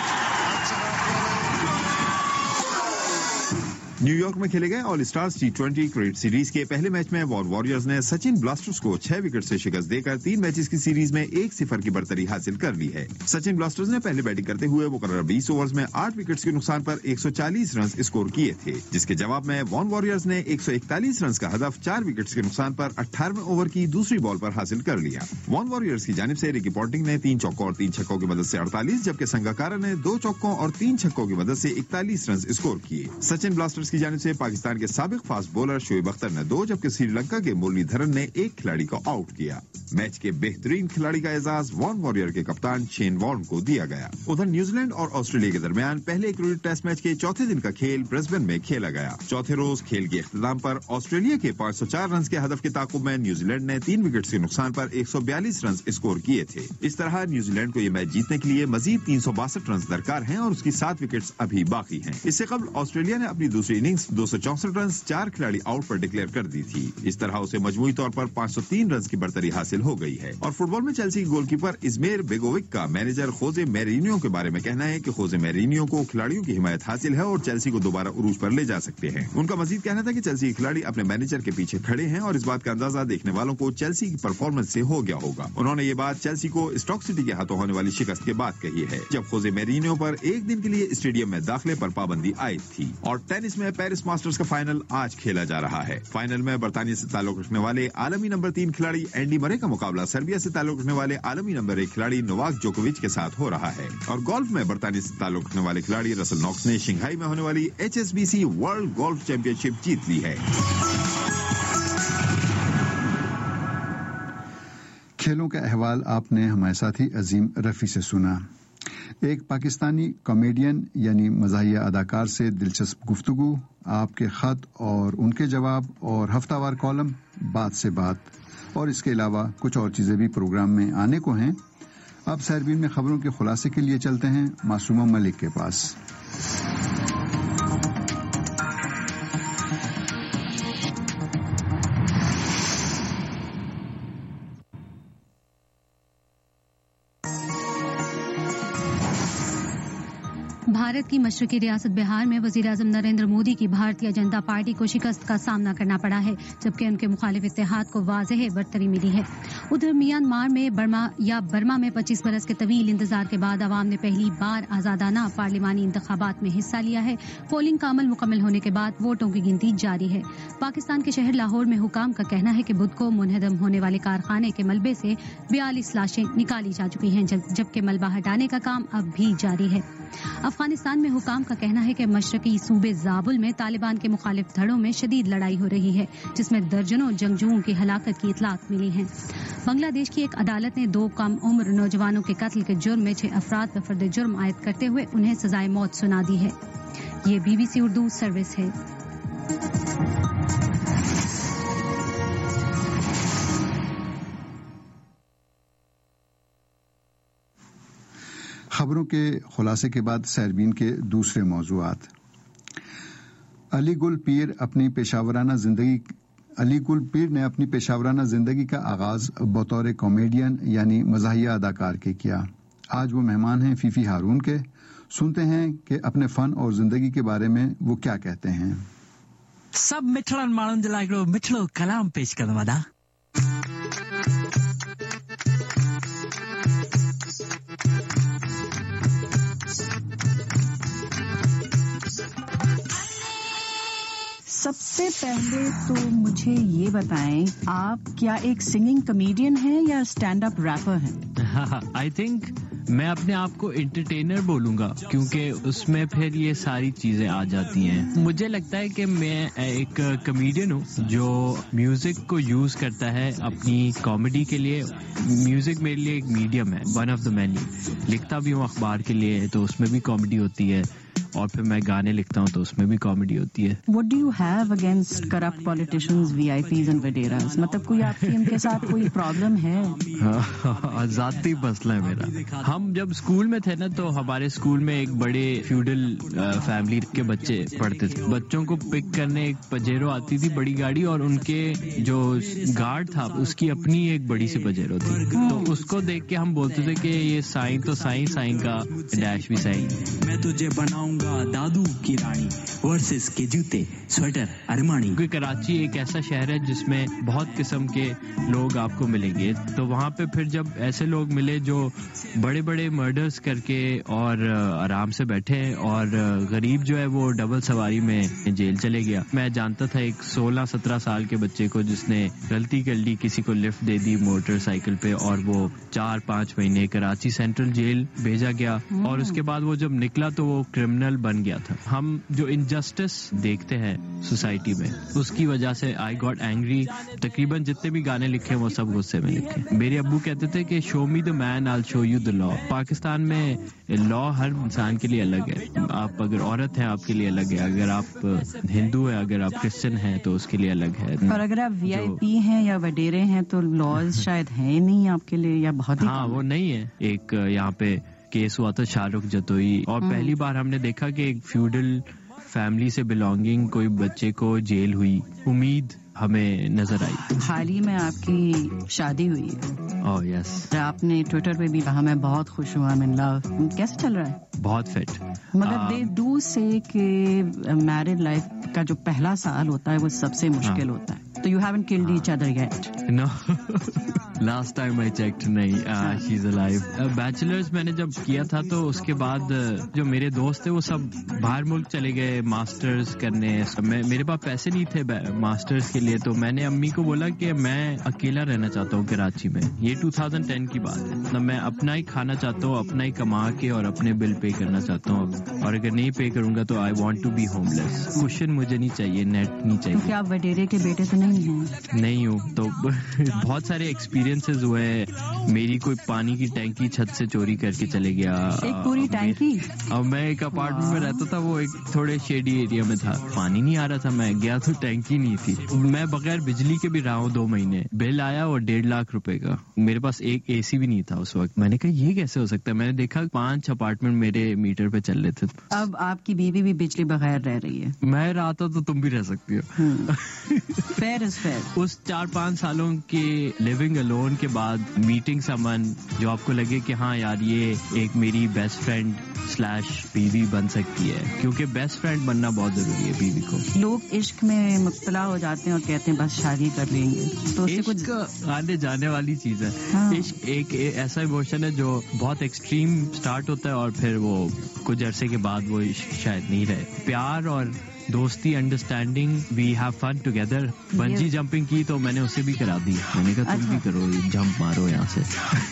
نیو یارک میں کھیلے گئے آل اسٹارز T20 کرکٹ سیریز کے پہلے میچ میں وارریئرز نے سچن بلاسٹرز کو 6 وکٹ سے شکست دے کر 3 میچز کی سیریز میں 1-0 کی برتری حاصل کر لی ہے۔ سچن بلاسٹرز نے پہلے بیٹنگ کرتے ہوئے مقررہ 20 اوورز میں 8 وکٹس کے نقصان پر 140 رنز اسکور کیے تھے، جس کے جواب میں وارریئرز نے 141 رنز کا ہدف 4 وکٹس کے نقصان پر 18ویں اوور کی دوسری بال پر حاصل کر لیا۔ وارریئرز کی جانب سے رکی پونٹنگ نے 3 چوکوں اور 3 چھکوں کی مدد سے 48، جبکہ سنگاکارا نے 2 چوکوں اور 3 چھکوں کی مدد سے 41 رنز اسکور کیے۔ سچن بلاسٹرز کی جانب سے پاکستان کے سابق فاسٹ بولر شعیب اختر نے 2، جبکہ سری لنکا کے مرلی دھرن نے 1 کھلاڑی کو آؤٹ کیا۔ میچ کے بہترین کھلاڑی کا اعزاز وارریئر کے کپتان شین وارن کو دیا گیا۔ ادھر نیوزی لینڈ اور آسٹریلیا کے درمیان پہلے کرکٹ ٹیسٹ میچ کے چوتھے دن کا کھیل برسبن میں کھیلا گیا۔ چوتھے روز کھیل کے اختتام پر آسٹریلیا کے 504 رنز کے ہدف کے تعاقب میں نیوزی لینڈ نے 3 وکٹس کے نقصان پر 142 رنز اسکور کیے تھے۔ اس طرح نیوزی لینڈ کو یہ میچ جیتنے کے لیے مزید 362 رنز درکار ہیں اور اس کی 7 وکٹس ابھی باقی ہیں۔ اس سے قبل آسٹریلیا نے اپنی دوسری اننگز 264 رنز 4 کھلاڑی آؤٹ پر ڈکلیئر کر دی تھی۔ اس طرح اسے مجموعی طور پر 503 رنز کی برتری حاصل ہو گئی ہے۔ اور فٹ بال میں چیلسی کے گول کیپر ازمیر بیگووک کا مینیجر خوزے میرینیو کے بارے میں کہنا ہے کہ خوزے میرینیو کو کھلاڑیوں کی حمایت حاصل ہے اور چیلسی کو دوبارہ عروج پر لے جا سکتے ہیں۔ ان کا مزید کہنا تھا کہ چیلسی کے کھلاڑی اپنے مینیجر کے پیچھے کھڑے ہیں اور اس بات کا اندازہ دیکھنے والوں کو چیلسی کی پرفارمنس سے ہو گیا ہوگا۔ انہوں نے یہ بات چیلسی کو اسٹاک سٹی کے ہاتھوں ہونے والی شکست کے بعد کہی ہے، جب خوزے میرینیو پر ایک دن کے لیے اسٹیڈیم میں داخلے پر پابندی عائد تھی۔ اور ٹینس میں پیرس ماسٹرز کا فائنل آج کھیلا جا رہا ہے۔ فائنل میں برطانیہ سے تعلق رکھنے والے عالمی نمبر 3 کھلاڑی اینڈی مرے کا مقابلہ سربیا سے تعلق رکھنے والے عالمی نمبر 1 کھلاڑی نوواک جوکووچ کے ساتھ ہو رہا ہے۔ اور گولف میں برطانیہ سے تعلق رکھنے والے کھلاڑی رسل ناکس نے شنگھائی میں ہونے والی HSBC world golf championship جیت لی ہے۔ کھیلوں کا احوال آپ نے ہمارے ساتھی عظیم رفیع سے سنا۔ ایک پاکستانی کامیڈین یعنی مزاحیہ اداکار سے دلچسپ گفتگو، آپ کے خط اور ان کے جواب، اور ہفتہ وار کالم بات سے بات، اور اس کے علاوہ کچھ اور چیزیں بھی پروگرام میں آنے کو ہیں۔ اب سیربین میں خبروں کے خلاصے کے لیے چلتے ہیں معصومہ ملک کے پاس۔ भारत की मशरकी रियासत बिहार में वज़ीर-ए-आज़म नरेंद्र मोदी की भारतीय जनता पार्टी को शिकस्त का सामना करना पड़ा है, जबकि उनके मुखालिफ इत्तेहाद को वाज़ेह बरतरी मिली है। उधर म्यांमार में बर्मा में 25 बरस के तवील इंतजार के बाद अवाम ने पहली बार आज़ादाना पार्लिमानी इंतखाबात में हिस्सा लिया है। पोलिंग का अमल मुकम्मल होने के बाद वोटों की गिनती जारी है। पाकिस्तान के शहर लाहौर में हुकाम का कहना है कि बुध को मुनहदम होने वाले कारखाने के मलबे से 42 लाशें निकाली जा चुकी हैं, जबकि मलबा हटाने का काम अब भी जारी है। अफगानिस्तान में हुकाम का कहना है कि मशरकी सूबे ज़ाबुल में तालिबान के मुखालिफ धड़ों में शदीद लड़ाई हो रही है, जिसमें दर्जनों जंगजुओं की हलाकत की इतलात मिली हैं। बांग्लादेश की एक अदालत ने 2 कम उम्र नौजवानों के कत्ल के जुर्म में 6 अफराद पर फर्द जुर्म आयद करते हुए उन्हें सजाए मौत सुना दी है। ये BBC उर्दू सर्विस है। खबरों के खुलासे के बाद सैरबीन के दूसरे मौज़ूआत। अली गुल पीर ने अपनी पेशावराना जिंदगी का आगाज बतौर कॉमेडियन यानी मज़ाहिया अदाकार के किया। आज वो मेहमान हैं फीफी हारून के। सुनते हैं कि अपने फन और जिंदगी के बारे में वो क्या कहते हैं। सब मिठड़न माण्हुनि जे लाइ हिकिड़ो मिठड़ो कलाम पेश कंदो वॾा। सबसे पहले तो मुझे ये बताएं, आप क्या एक सिंगिंग कॉमेडियन हैं या स्टैंड अप रैपर हैं? आई थिंक मैं अपने आप को एंटरटेनर बोलूंगा, क्योंकि उसमें फिर ये सारी चीजें आ जाती हैं। मुझे लगता है कि मैं एक कॉमेडियन हूँ जो म्यूजिक को यूज करता है अपनी कॉमेडी के लिए। म्यूजिक मेरे लिए एक मीडियम है, वन ऑफ द मैनी। लिखता भी हूँ अखबार के लिए, तो उसमें भी कॉमेडी होती है, और फिर मैं गाने लिखता हूँ तो उसमें भी कॉमेडी होती है। What do you have against corrupt politicians, VIPs and वडेरास? मतलब कोई आपकी इनके साथ कोई प्रॉब्लम है? जाती मसला है मेरा। हम जब स्कूल में थे ना, तो हमारे स्कूल में एक बड़े फ्यूडल फैमिली के बच्चे पढ़ते थे। बच्चों को पिक करने एक पजेरो आती थी, बड़ी गाड़ी, और उनके जो गार्ड था उसकी अपनी एक बड़ी सी पजेरो थी। तो उसको देख के हम बोलते थे कि ये साईं तो साईं का डैश भी साईं। मैं तुझे बनाऊंगा दादू की रानी वर्सेस के जूते स्वेटर अरमानी। क्योंकि कराची एक ऐसा शहर है जिसमें बहुत किस्म के लोग आपको मिलेंगे, तो वहाँ पे फिर जब ऐसे लोग मिले जो बड़े बड़े मर्डर्स करके और आराम से बैठे, और गरीब जो है वो डबल सवारी में जेल चले गया। मैं जानता था एक 16-17 साल के बच्चे को जिसने गलती कर ली, किसी को लिफ्ट दे दी मोटरसाइकिल पे, और वो 4-5 महीने कराची सेंट्रल जेल भेजा गया, और उसके बाद वो जब निकला तो वो क्रिमिनल बन गया था। हम जो इनजस्टिस देखते हैं सोसाइटी में, उसकी वजह से आई गॉट एंग्री। तकरीबन जितने भी गाने लिखे वो सब गुस्से में लिखे। मेरे अब्बू कहते थे कि show me the man, I will show you the law. Pakistan में लॉ हर इंसान के लिए अलग है। आप अगर औरत हैं आपके लिए अलग है, अगर आप हिंदू हैं, अगर आप क्रिश्चियन हैं तो उसके लिए अलग है। और अगर आप VIP हैं या वडेरे हैं तो लॉज शायद है नहीं आपके लिए, या बहुत ही हाँ वो नहीं है। एक यहाँ पे केस हुआ था शाहरुख जतोई, और पहली बार हमने देखा कि एक फ्यूडल फैमिली से बिलोंगिंग कोई बच्चे को जेल हुई। उम्मीद हमें नजर आई। हाल ही में आपकी शादी हुई है। Oh yes. आपने ट्विटर पे भी कहा मैं बहुत खुश हुआ, I'm in love। कैसे चल रहा है? बहुत फिट। मगर दे डू से कि मैरिड लाइफ का जो पहला साल होता है वो सबसे मुश्किल होता है। तो you haven't killed each other yet? No, last time I checked नहीं, शी इज अलाइव। बैचलर्स मैंने जब किया था तो उसके बाद जो मेरे दोस्त थे वो सब बाहर मुल्क चले गए मास्टर्स करने। मेरे पास पैसे नहीं थे मास्टर्स के लिए, तो मैंने अम्मी को बोला कि मैं अकेला रहना चाहता हूँ कराची में। ये 2010 की बात है। मतलब मैं अपना ही खाना चाहता हूँ, अपना ही कमा के, और अपने बिल पे करना चाहता हूँ, और अगर नहीं पे करूंगा तो I want to be homeless. Question मुझे नहीं चाहिए, नेट नहीं चाहिए। क्योंकि आप वडेरे के बेटे तो नहीं हैं? नहीं हूँ। तो बहुत सारे एक्सपीरियंसेस हुए। मेरी कोई पानी की टैंकी छत से चोरी करके चले गया। एक पूरी टैंकी? अब मैं एक अपार्टमेंट में रहता था, वो एक थोड़े शेडी एरिया में था, पानी नहीं आ रहा था। मैं गया तो टैंकी नहीं थी। मैं बगैर बिजली के भी रहा हूँ 2 महीने। बिल आया और 1.5 लाख रुपए का। मेरे पास एक AC भी नहीं था उस वक्त। मैंने कहा ये कैसे हो सकता है। मैंने देखा 5 अपार्टमेंट मेरे मीटर पे चल रहे थे। अब आपकी बीवी भी बिजली बगैर रह रही है? मैं रहा था तो तुम भी रह सकती हो। Fair is fair. उस 4-5 सालों के लिविंग अलोन alone کے بعد meeting someone جو آپ کو لگے کہ ہاں یار یہ ایک میری بیسٹ فرینڈ / بیوی بن سکتی ہے, کیونکہ بیسٹ فرینڈ بننا بہت ضروری ہے بیوی کو. لوگ عشق میں مبتلا ہو جاتے ہیں اور کہتے ہیں بس شادی کر لیں گے, تو اس سے کچھ آنے جانے والی چیز ہے. عشق ایک ایسا ایموشن ہے جو بہت ایکسٹریم سٹارٹ ہوتا ہے اور پھر وہ کچھ عرصے کے بعد وہ عشق شاید نہیں رہے. پیار اور دوستی, understanding, we have fun together. Bungee jumping کی تو میں نے اسے بھی کرا دی, میں نے کہا تم بھی کرو, جمپ مارو یہاں سے.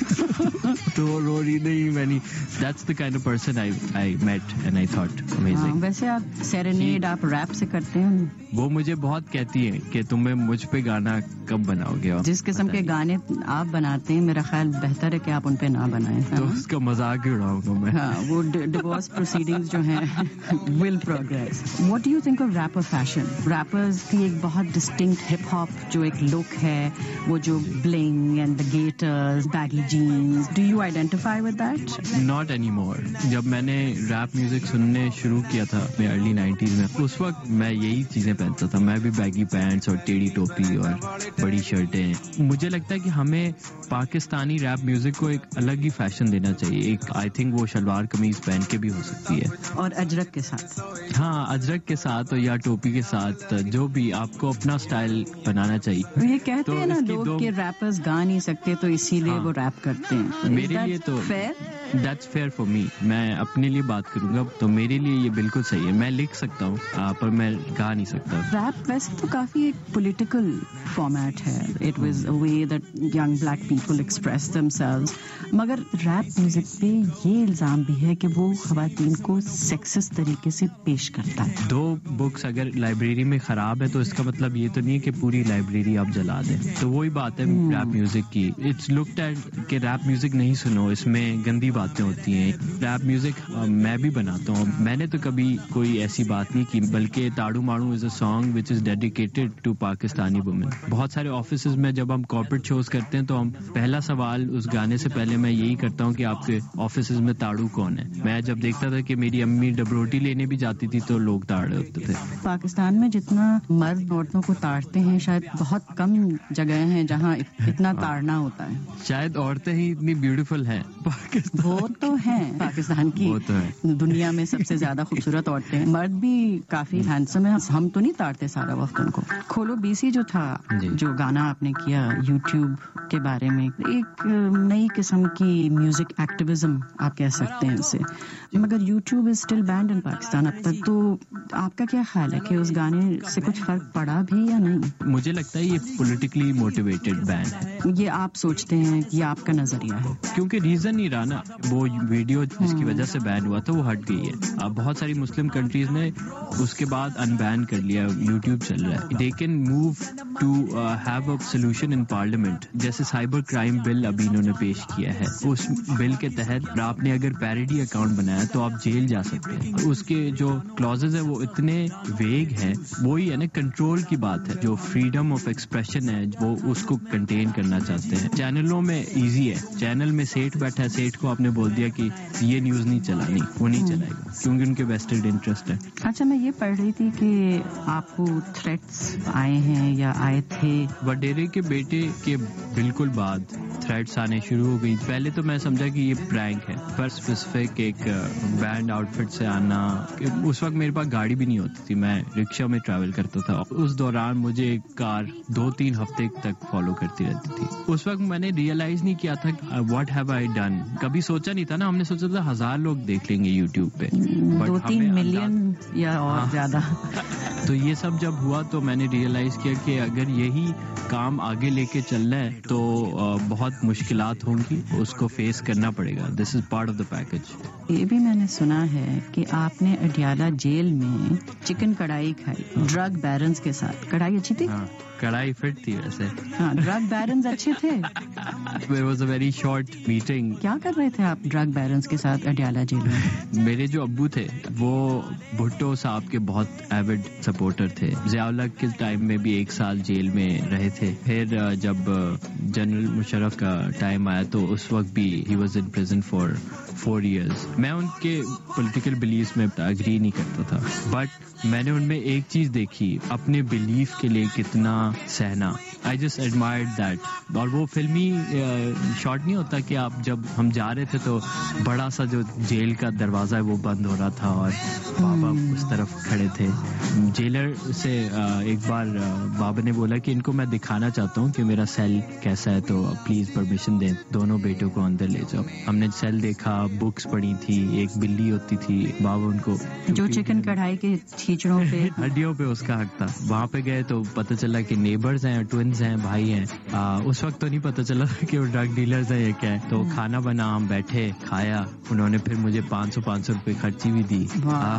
تو رو رہی نہیں, میں نے that's the kind of person I met and I thought amazing. ویسے آپ سیرینیڈ آپ ریپ سے کرتے ہیں؟ وہ مجھے بہت کہتی ہیں کہ تمہیں مجھ پہ گانا کب بناؤ گے. جس قسم کے گانے آپ بناتے ہیں میرا خیال بہتر ہے کہ آپ ان پہ نہ بنائیں. تو اس کا مذاق ہی اڑاؤں گا میں. ہاں, وہ ڈیورس پروسیڈنگز جو ہیں will progress. What do you think of rapper fashion? Rappers کی ایک بہت ڈسٹنکٹ ہپ ہاپ جو ایک لک ہے, وہ جو bling and the gators, baggy jeans, do you identify with that? Not any more. جب میں نے ریپ میوزک سننے شروع کیا تھا میں ارلی 90s میں, اس وقت میں یہی چیزیں پہنتا تھا. میں بھی بیگی پینٹس اور ٹیڑھی ٹوپی اور بڑی شرٹیں. مجھے لگتا ہے کہ ہمیں پاکستانی ریپ میوزک کو ایک الگ ہی فیشن دینا چاہیے. ایک آئی تھنک وہ شلوار قمیض پہن کے بھی ہو سکتی ہے, اور اجرک کے ساتھ. ہاں, اجرک کے ساتھ یا ٹوپی کے ساتھ, جو بھی آپ کو اپنا سٹائل بنانا چاہیے. یہ کہتے ہیں نا لوگ کہ ریپرز گا نہیں سکتے تو اسی لیے وہ ریپ کرتے ہیں. میرے لیے تو that's fair for me. میں اپنے لیے بات کروں گا تو میرے لیے یہ بالکل صحیح ہے. میں لکھ سکتا ہوں پر میں گا نہیں سکتا. ریپ ویسے تو کافی ایک پولیٹیکل فارمیٹ ہے. It was a way that young black people express themselves. مگر ریپ میوزک پہ یہ الزام بھی ہے کہ وہ خواتین کو سیکسسٹ طریقے سے پیش کرتا ہے. 2 بکس اگر لائبریری میں خراب ہے تو اس کا مطلب یہ تو نہیں ہے کہ پوری لائبریری آپ جلا دیں. تو وہی بات ہے ریپ میوزک کی. اٹس لکڈ ایٹ کہ ریپ میوزک نہیں سنو, اس میں گندی باتیں ہوتی ہیں. ریپ میوزک میں بھی بناتا ہوں. میں نے تو کبھی کوئی ایسی بات نہیں کی, بلکہ تاڑو ماڑو is a song which is dedicated to Pakistani women. بہت سارے آفیسز میں جب ہم کارپوریٹ شوز کرتے ہیں تو ہم پہلا سوال اس گانے سے پہلے میں یہی کرتا ہوں کہ آپ کے آفیسز میں تاڑو کون ہے. میں جب دیکھتا تھا کہ میری امی ڈبروٹی لینے بھی جاتی تھی تو لوگ تاڑے ہوتے تھے. پاکستان میں جتنا مرد عورتوں کو تاڑتے ہیں شاید بہت کم جگہیں ہیں جہاں اتنا تاڑنا ہوتا ہے. شاید عورتیں ہی اتنی بیوٹیفل ہیں. وہ تو ہیں پاکستان کی دنیا میں سب سے زیادہ خوبصورت عورتیں. مرد بھی کافی ہینڈسم ہیں, ہم تو نہیں تاڑتے سارا وقت ان کو. کھولو BC جو تھا, جو گانا آپ نے کیا یوٹیوب کے بارے میں, ایک نئی قسم کی میوزک ایکٹیویزم آپ کہہ سکتے ہیں اسے. مگر YouTube is still banned in Pakistan اب تک. تو آپ کا کیا خیال ہے کہ اس گانے سے کچھ فرق پڑا بھی یا نہیں؟ مجھے لگتا ہے یہ پولیٹیکلی موٹیویٹڈ بینڈ ہے. یہ آپ سوچتے ہیں, یہ آپ کا نظریہ ہے؟ کیونکہ ریزن نہیں رہا نا, وہ ویڈیو جس کی وجہ سے بین ہوا تھا وہ ہٹ گئی ہے. اب بہت ساری مسلم کنٹریز نے اس کے بعد ان بین کر لیا, یوٹیوب چل رہا ہے. They can move to have a solution in parliament. جیسے سائبر کرائم بل ابھی انہوں نے پیش کیا ہے, اس بل کے تحت آپ نے اگر پیروڈی اکاؤنٹ بنایا تو آپ جیل جا سکتے ہیں. اس کے جو کلازز ہیں وہ اتنے ویگ ہیں. وہی ہے نا, کنٹرول کی بات ہے. جو فریڈم آف ایکسپریشن ہے وہ اس کو کنٹین کرنا چاہتے ہیں. چینلوں میں ایزی ہے, چینل میں سیٹ بیٹھا ہے, سیٹ کو آپ نے بول دیا کہ یہ نیوز نہیں چلانی, وہ نہیں چلائے گا کیونکہ ان کے ویسٹڈ انٹرسٹ ہے. اچھا, میں یہ پڑھ رہی تھی کہ آپ کو تھریٹس آئے ہیں یا آئے تھے. وڈیرے کے بیٹے کے بالکل بعد تھریٹس آنے شروع ہو گئی. پہلے تو میں سمجھا کہ یہ پرینک ہے, پر اسپیسیفک ایک بینڈ آؤٹ فٹ سے آنا. اس وقت میرے پاس گاڑی بھی نہیں ہوتی تھی, میں رکشا میں ٹریول کرتا تھا. اس دوران مجھے ایک کار 2-3 ہفتے تک فالو کرتی رہتی تھی. اس وقت میں نے ریئلائز نہیں کیا تھا واٹ ہیو آئی ڈن. کبھی سوچا نہیں تھا نا, ہم نے سوچا تھا 1000 لوگ دیکھ لیں گے یوٹیوب پہ, 2-3 ملین یا اور زیادہ. تو یہ سب جب ہوا تو میں نے ریئلائز کیا کہ اگر یہی کام آگے لے کے چلنا ہے تو بہت مشکلات ہوں گی, اس کو فیس کرنا پڑے گا. This is part of the package. یہ بھی میں نے سنا ہے کہ آپ نے اڈیالہ جیل میں چکن کڑھائی کھائی ڈرگ بیرنز کے ساتھ. کڑھائی اچھی تھی؟ کڑھائی فٹ تھی ویسے. ہاں, ڈرگ بیرنز اچھے تھے. It was a very short meeting. کیا کر رہے تھے آپ ڈرگ بیرنز کے ساتھ اڈیالہ جیل میں؟ میرے جو ابو تھے وہ بھٹو صاحب کے بہت ایوڈ سپورٹر تھے. ضیاء الحق کے ٹائم میں بھی 1 سال جیل میں رہے تھے. پھر جب جنرل مشرف کا ٹائم آیا تو اس وقت بھی he was in prison for 4 years. میں ان کے پولیٹیکل بلیفس میں اگری نہیں کرتا تھا, بٹ میں نے ان میں ایک چیز دیکھی, اپنے بلیف کے لیے کتنا سہنا. I just admired that. اور وہ فلمی شاٹ نہیں ہوتا کہ آپ جب ہم جا رہے تھے تو بڑا سا جو جیل کا دروازہ ہے وہ بند ہو رہا تھا اور بابا اس طرف کھڑے تھے. جیلر سے ایک بار بابا نے بولا کہ ان کو میں دکھانا چاہتا ہوں کہ میرا سیل کیسا ہے, تو پلیز پرمیشن دیں, دونوں بیٹوں کو اندر لے جاؤ. ہم نے سیل دیکھا, بکس پڑھی تھی, ایک بلی ہوتی تھی, بابا ان کو جو چکن کڑھائی کے چھیچڑوں پہ ہڈیوں پہ اس کا حق تھا. وہاں پہ گئے تو پتہ چلا کہ نیبرز ہیں, ٹوئنز ہیں, بھائی ہیں. اس وقت تو نہیں پتہ چلا کہ وہ ڈرگ ڈیلرز ہیں یا کیا ہے. تو کھانا بنا, ہم بیٹھے, کھایا, انہوں نے پھر مجھے 500 روپے خرچی بھی دی.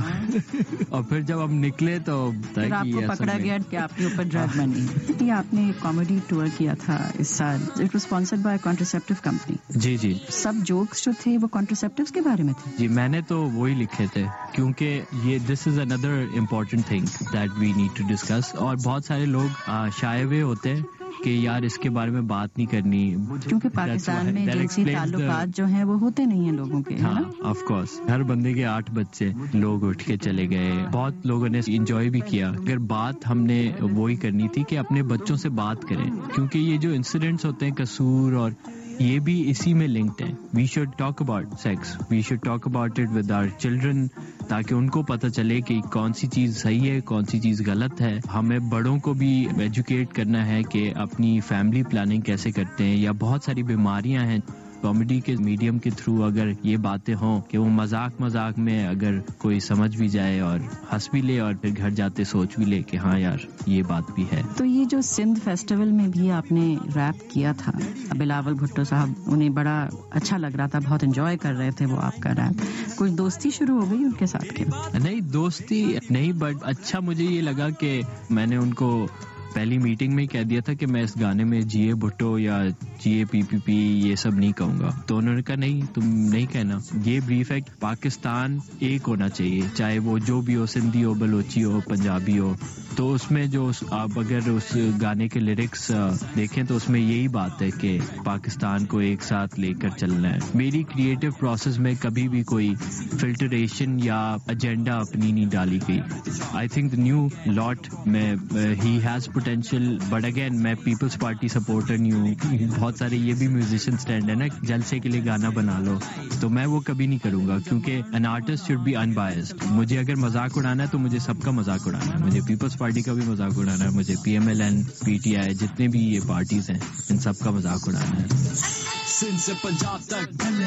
اور پھر جب ہم نکلے تو آپ کو پکڑا گیا کہ آپ کے اوپر ڈرگ بنی. آپ نے کامیڈی ٹور کیا تھا اس سال, it was sponsored by contraceptive company. جی جی, سب جوکس جو تھے وہ کانٹرسیپٹیوز کے بارے میں تھے. جی میں نے تو وہی لکھے تھے کیونکہ یہ دس از اندر important thing that we need to discuss. اور بہت سارے لوگ شائع ہوئے ہوتے ہیں کہ یار اس کے بارے میں بات نہیں کرنی, کیونکہ پاکستان میں جنسی تعلقات جو ہیں وہ ہوتے نہیں ہیں لوگوں کے. ہاں آف کورس, ہر بندے کے 8 بچے, لوگ اٹھ کے چلے گئے, بہت لوگوں نے انجوائے بھی کیا. اگر بات ہم نے وہی کرنی تھی کہ اپنے بچوں سے بات کریں, کیونکہ یہ جو انسیڈنٹس ہوتے ہیں قصور اور یہ بھی اسی میں لنکڈ ہیں. We should talk about sex, we should talk about it with our children, تاکہ ان کو پتہ چلے کہ کون سی چیز صحیح ہے, کون سی چیز غلط ہے. ہمیں بڑوں کو بھی ایجوکیٹ کرنا ہے کہ اپنی فیملی پلاننگ کیسے کرتے ہیں, یا بہت ساری بیماریاں ہیں. کامیڈی کے میڈیم کے تھرو اگر یہ باتیں ہوں کہ وہ مذاق میں اگر کوئی سمجھ بھی جائے اور ہنس بھی لے اور پھر گھر جاتے سوچ بھی لے کہ ہاں یار یہ بات بھی ہے. تو یہ جو سندھ فیسٹیول میں بھی آپ نے ریپ کیا تھا, بلاول بھٹو صاحب, انہیں بڑا اچھا لگ رہا تھا, بہت انجوائے کر رہے تھے وہ آپ کا ریپ. کچھ دوستی شروع ہو گئی ان کے ساتھ کیا؟ نہیں دوستی نہیں, بٹ اچھا مجھے یہ لگا کہ میں نے ان کو پہلی میٹنگ میں ہی کہہ دیا تھا کہ میں اس گانے میں جی اے بھٹو یا جی اے پی پی پی یہ سب نہیں کہوں گا. تو انہوں نے کہا نہیں تم نہیں کہنا, یہ بریف ہے پاکستان ایک ہونا چاہیے, چاہے وہ جو بھی ہو, سندھی ہو, بلوچی ہو, پنجابی ہو. تو اس میں جو آپ اگر اس گانے کے لیرکس دیکھیں تو اس میں یہی بات ہے کہ پاکستان کو ایک ساتھ لے کر چلنا ہے. میری کریٹو پروسیس میں کبھی بھی کوئی فلٹریشن یا ایجنڈا اپنی نہیں ڈالی گئی. I think the new lot میں he has potential, but again میں پیپلز پارٹی سپورٹر نہیں ہوں. بہت سارے یہ بھی میوزیشین اسٹینڈ ہے نا, جلسے کے لیے گانا بنا لو, تو میں وہ کبھی نہیں کروں گا, کیونکہ an artist should be unbiased. مجھے اگر مذاق اڑانا ہے تو مجھے سب کا مذاق اڑانا ہے, مجھے پیپلز پارٹی کا بھی مذاق اڑانا ہے, مجھے P M L N, P T I, جتنے بھی یہ پارٹیز ہیں ان سب کا مذاق اڑانا ہے. سندھ سے پنجاب تک بھلے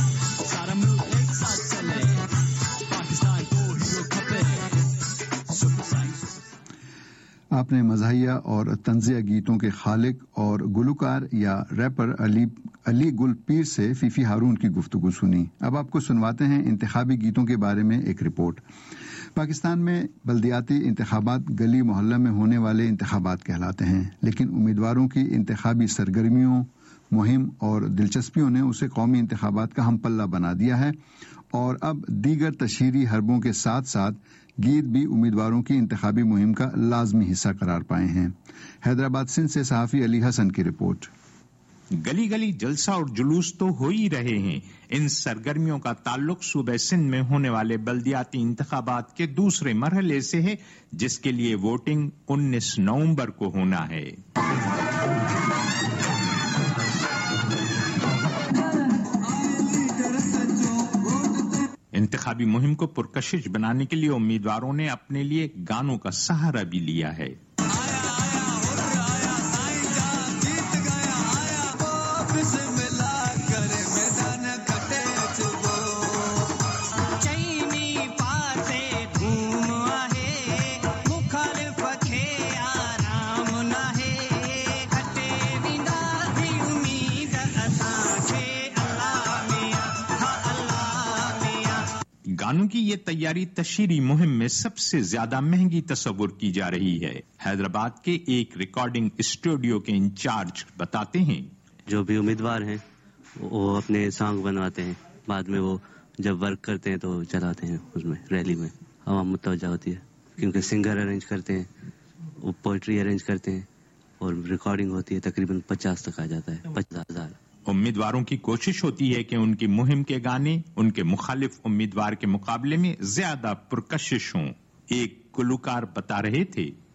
سارا ملک ایک ساتھ چلے, پاکستان کو ہیرو کھپے. آپ نے مزاحیہ اور طنزیہ گیتوں کے خالق اور گلوکار یا ریپر علی گل پیر سے فیفی ہارون کی گفتگو سنی. اب آپ کو سنواتے ہیں انتخابی گیتوں کے بارے میں ایک رپورٹ. پاکستان میں بلدیاتی انتخابات گلی محلہ میں ہونے والے انتخابات کہلاتے ہیں, لیکن امیدواروں کی انتخابی سرگرمیوں, مہم اور دلچسپیوں نے اسے قومی انتخابات کا ہم پلہ بنا دیا ہے, اور اب دیگر تشہیری حربوں کے ساتھ ساتھ گیت بھی امیدواروں کی انتخابی مہم کا لازمی حصہ قرار پائے ہیں. حیدرآباد سندھ سے صحافی علی حسن کی رپورٹ. گلی گلی جلسہ اور جلوس تو ہو ہی رہے ہیں. ان سرگرمیوں کا تعلق صوبہ سندھ میں ہونے والے بلدیاتی انتخابات کے دوسرے مرحلے سے ہے, جس کے لیے ووٹنگ 19 نومبر کو ہونا ہے. انتخابی مہم کو پرکشش بنانے کے لیے امیدواروں نے اپنے لیے گانوں کا سہارا بھی لیا ہے. گانوں کی یہ تیاری تشہیری مہم میں سب سے زیادہ مہنگی تصور کی جا رہی ہے. حیدرآباد کے ایک ریکارڈنگ اسٹوڈیو کے انچارج بتاتے ہیں جو بھی امیدوار ہیں وہ اپنے سانگ بنواتے ہیں, بعد میں وہ جب ورک کرتے ہیں تو چلاتے ہیں, اس میں ریلی میں عوام متوجہ ہوتی ہے, کیونکہ سنگر ارینج کرتے ہیں, وہ پوئٹری ارینج کرتے ہیں, اور ریکارڈنگ ہوتی ہے, تقریباً 50 تک آ جاتا ہے, 50,000. امیدواروں کی کوشش ہوتی ہے کہ ان کی مہم کے گانے ان کے مخالف امیدوار کے مقابلے میں زیادہ پرکشش ہوں. ایک گلوکار بتا رہے تھے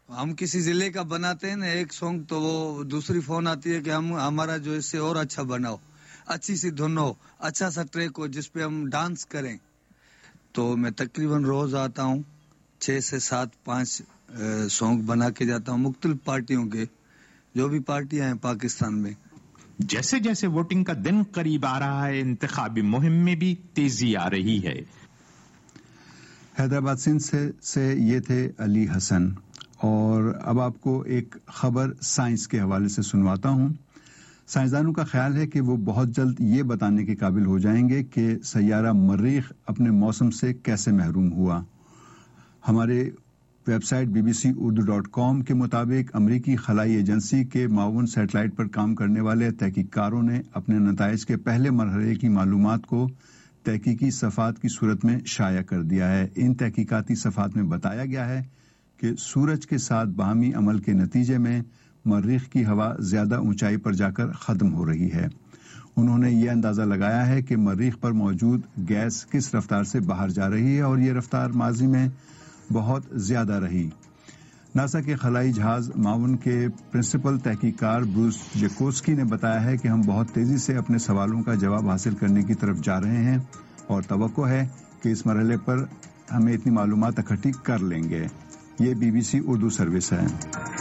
ہم کسی ضلع کا بناتے ہیں نا ایک سانگ تو وہ دوسری فون آتی ہے کہ ہمارا جو اس سے اور اچھا بناؤ, اچھی سی دھن ہو, اچھا سا ٹریک ہو جس پہ ہم ڈانس کریں. تو میں تقریباً روز آتا ہوں 6 سے 7 5 سانگ بنا کے جاتا ہوں مختلف پارٹیوں کے, جو بھی پارٹیاں ہیں پاکستان میں. جیسے جیسے ووٹنگ کا دن قریب آ رہا ہے, انتخابی مہم میں بھی تیزی آ رہی ہے. حیدرآباد سندھ سے یہ تھے علی حسن. اور اب آپ کو ایک خبر سائنس کے حوالے سے سنواتا ہوں. سائنسدانوں کا خیال ہے کہ وہ بہت جلد یہ بتانے کے قابل ہو جائیں گے کہ سیارہ مریخ اپنے موسم سے کیسے محروم ہوا. ہمارے ویب سائٹ bbcurdu.com کے مطابق امریکی خلائی ایجنسی کے معاون سیٹلائٹ پر کام کرنے والے تحقیقکاروں نے اپنے نتائج کے پہلے مرحلے کی معلومات کو تحقیقی صفحات کی صورت میں شائع کر دیا ہے. ان تحقیقاتی صفحات میں بتایا گیا ہے کہ سورج کے ساتھ باہمی عمل کے نتیجے میں مریخ کی ہوا زیادہ اونچائی پر جا کر ختم ہو رہی ہے. انہوں نے یہ اندازہ لگایا ہے کہ مریخ پر موجود گیس کس رفتار سے باہر جا رہی ہے اور یہ رفتار ماضی میں بہت زیادہ رہی. ناسا کے خلائی جہاز معاون کے پرنسپل تحقیقکار بروس جیکوسکی نے بتایا ہے کہ ہم بہت تیزی سے اپنے سوالوں کا جواب حاصل کرنے کی طرف جا رہے ہیں اور توقع ہے کہ اس مرحلے پر ہمیں اتنی معلومات اکٹھی کر لیں گے. یہ BBC اردو سروس ہے.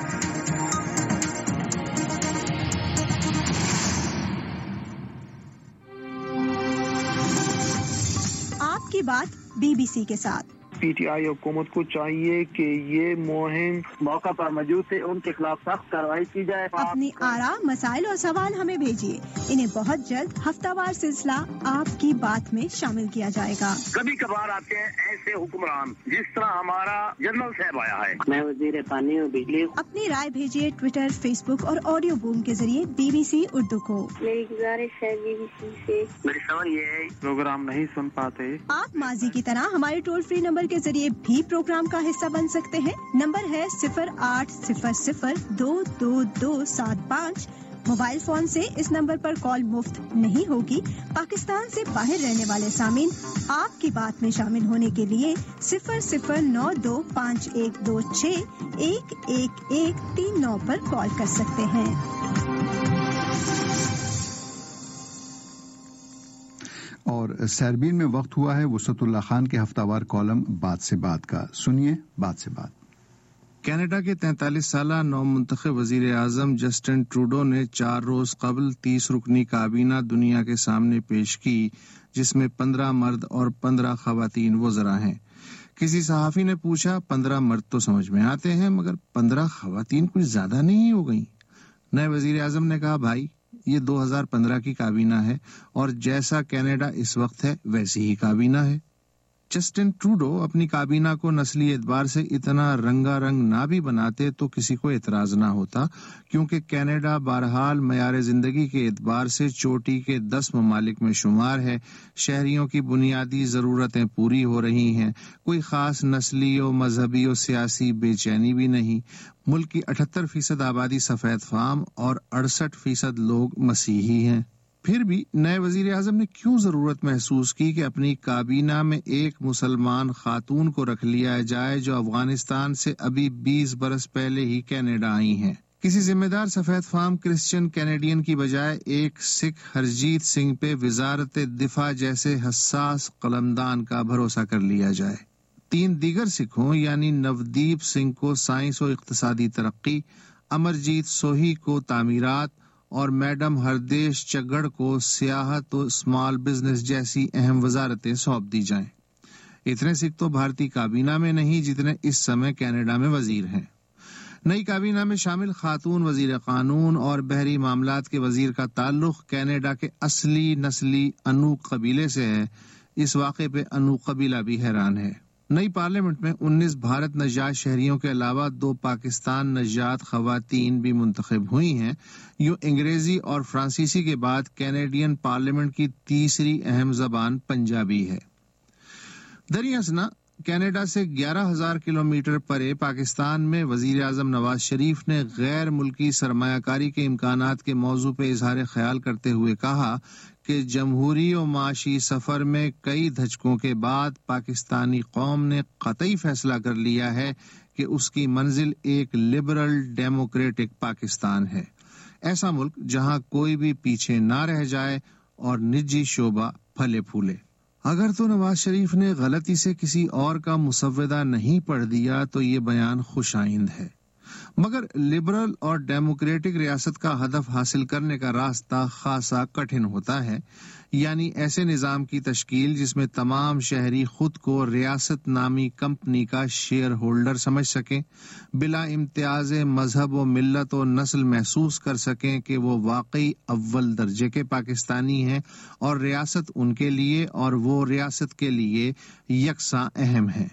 آپ کی بات BBC کے ساتھ. پی ٹی آئی حکومت کو چاہیے کہ یہ مہم موقع پر موجود تھے ان کے خلاف سخت کارروائی کی جائے. اپنی آراء, مسائل اور سوال ہمیں بھیجیے. انہیں بہت جلد ہفتہ وار سلسلہ آپ کی بات میں شامل کیا جائے گا. کبھی کبھار آتے ہیں ایسے حکمران جس طرح ہمارا جنرل صاحب آیا ہے. میں وزیر پانی اور بجلی. اپنی رائے بھیجیے ٹویٹر, فیس بک اور آڈیو بوم کے ذریعے BBC اردو کو. میری گزارش ہے BBC سے. میری سوال یہ ہے پروگرام نہیں سن پاتے. آپ ماضی کی طرح ہمارے ٹول فری نمبر کے ذریعے بھی پروگرام کا حصہ بن سکتے ہیں. نمبر ہے 0800222275. موبائل فون سے اس نمبر پر کال مفت نہیں ہوگی. پاکستان سے باہر رہنے والے سامعین آپ کی بات میں شامل ہونے کے لیے 009251261139 پر کال کر سکتے ہیں. اور سیربین میں وقت ہوا ہے وسعت اللہ خان کے ہفتہ وار کالم بات سے بات کا. سنیے بات سے بات. کینیڈا کے 43 سالہ نو منتخب وزیر اعظم جسٹن ٹروڈو نے 4 روز قبل 30 رکنی کابینہ دنیا کے سامنے پیش کی, جس میں 15 مرد اور 15 خواتین وزراء ہیں. کسی صحافی نے پوچھا 15 مرد تو سمجھ میں آتے ہیں مگر 15 خواتین کچھ زیادہ نہیں ہو گئیں؟ نئے وزیر اعظم نے کہا بھائی یہ 2015 کی کابینہ ہے اور جیسا کینیڈا اس وقت ہے ویسی ہی کابینہ ہے. جسٹن ٹروڈو اپنی کابینہ کو نسلی اعتبار سے اتنا رنگا رنگ نہ بھی بناتے تو کسی کو اعتراض نہ ہوتا, کیونکہ کینیڈا بہرحال معیار زندگی کے اعتبار سے چوٹی کے 10 ممالک میں شمار ہے. شہریوں کی بنیادی ضرورتیں پوری ہو رہی ہیں, کوئی خاص نسلی و مذہبی و سیاسی بے چینی بھی نہیں. ملک کی 78% آبادی سفید فام اور 68% لوگ مسیحی ہیں. پھر بھی نئے وزیر اعظم نے کیوں ضرورت محسوس کی کہ اپنی کابینہ میں ایک مسلمان خاتون کو رکھ لیا جائے جو افغانستان سے ابھی 20 برس پہلے ہی کینیڈا آئی ہیں؟ کسی ذمہ دار سفید فام کرسچن کینیڈین کی بجائے ایک سکھ ہرجیت سنگھ پہ وزارت دفاع جیسے حساس قلمدان کا بھروسہ کر لیا جائے. 3 دیگر سکھوں یعنی نودیپ سنگھ کو سائنس و اقتصادی ترقی, امرجیت سوہی کو تعمیرات اور میڈم ہردیش چگڑ کو سیاحت و اسمال بزنس جیسی اہم وزارتیں سونپ دی جائیں. اتنے سکھ تو بھارتی کابینہ میں نہیں جتنے اس سمے کینیڈا میں وزیر ہیں. نئی کابینہ میں شامل خاتون وزیر قانون اور بحری معاملات کے وزیر کا تعلق کینیڈا کے اصلی نسلی انوک قبیلے سے ہے. اس واقعے پہ انوک قبیلہ بھی حیران ہے. نئی پارلیمنٹ میں 19 بھارت نژاد شہریوں کے علاوہ 2 پاکستان نژاد خواتین بھی منتخب ہوئی ہیں. یوں انگریزی اور فرانسیسی کے بعد کینیڈین پارلیمنٹ کی تیسری اہم زبان پنجابی ہے. دریاسنا کینیڈا سے 11,000 کلومیٹر پرے پاکستان میں وزیر اعظم نواز شریف نے غیر ملکی سرمایہ کاری کے امکانات کے موضوع پہ اظہار خیال کرتے ہوئے کہا کہ جمہوری و معاشی سفر میں کئی دھچکوں کے بعد پاکستانی قوم نے قطعی فیصلہ کر لیا ہے کہ اس کی منزل ایک لبرل ڈیموکریٹک پاکستان ہے، ایسا ملک جہاں کوئی بھی پیچھے نہ رہ جائے اور نجی شعبہ پھلے پھولے۔ اگر تو نواز شریف نے غلطی سے کسی اور کا مسودہ نہیں پڑھ دیا تو یہ بیان خوش آئند ہے، مگر لبرل اور ڈیموکریٹک ریاست کا ہدف حاصل کرنے کا راستہ خاصا کٹھن ہوتا ہے، یعنی ایسے نظام کی تشکیل جس میں تمام شہری خود کو ریاست نامی کمپنی کا شیئر ہولڈر سمجھ سکیں، بلا امتیاز مذہب و ملت و نسل محسوس کر سکیں کہ وہ واقعی اول درجے کے پاکستانی ہیں اور ریاست ان کے لیے اور وہ ریاست کے لیے یکساں اہم ہے۔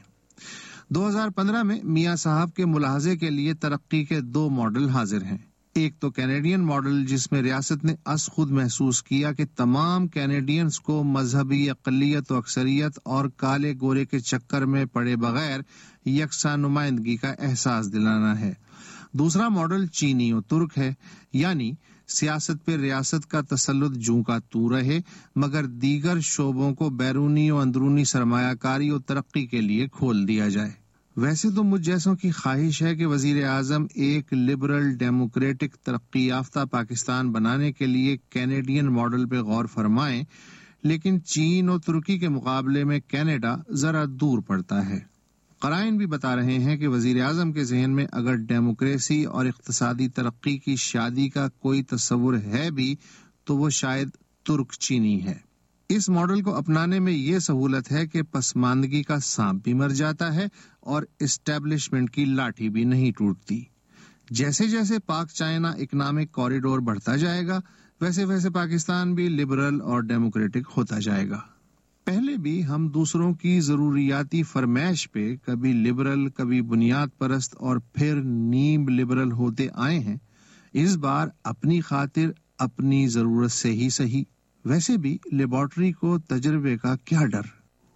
2015 میں میاں صاحب کے ملاحظے کے لیے ترقی کے 2 ماڈل حاضر ہیں۔ ایک تو کینیڈین ماڈل جس میں ریاست نے از خود محسوس کیا کہ تمام کینیڈینز کو مذہبی اقلیت و اکثریت اور کالے گورے کے چکر میں پڑے بغیر یکساں نمائندگی کا احساس دلانا ہے۔ دوسرا ماڈل چینی و ترک ہے، یعنی سیاست پہ ریاست کا تسلط جوں کا تو رہے مگر دیگر شعبوں کو بیرونی و اندرونی سرمایہ کاری و ترقی کے لیے کھول دیا جائے۔ ویسے تو مجھ جیسوں کی خواہش ہے کہ وزیر اعظم ایک لبرل ڈیموکریٹک ترقی یافتہ پاکستان بنانے کے لیے کینیڈین ماڈل پہ غور فرمائیں، لیکن چین اور ترکی کے مقابلے میں کینیڈا ذرا دور پڑتا ہے۔ قرائن بھی بتا رہے ہیں کہ وزیر اعظم کے ذہن میں اگر ڈیموکریسی اور اقتصادی ترقی کی شادی کا کوئی تصور ہے بھی تو وہ شاید ترک چینی ہے۔ اس ماڈل کو اپنانے میں یہ سہولت ہے کہ پسماندگی کا سانپ بھی مر جاتا ہے اور اسٹیبلشمنٹ کی لاٹھی بھی نہیں ٹوٹتی۔ جیسے جیسے پاک چائنا اکنامک کوریڈور بڑھتا جائے گا ویسے ویسے پاکستان بھی لبرل اور ڈیموکریٹک ہوتا جائے گا۔ پہلے بھی ہم دوسروں کی ضروریاتی فرمائش پہ کبھی لبرل کبھی بنیاد پرست اور پھر نیم لبرل ہوتے آئے ہیں، اس بار اپنی خاطر اپنی ضرورت سے ہی صحیح۔ ویسے بھی لیبارٹری کو تجربے کا کیا ڈر۔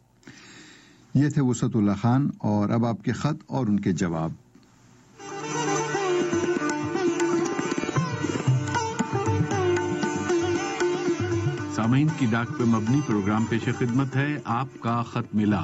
یہ تھے وسعت اللہ خان، اور اب آپ کے خط اور ان کے جواب۔ سامعین کی ڈاک پہ مبنی پروگرام پیش خدمت ہے آپ کا خط ملا۔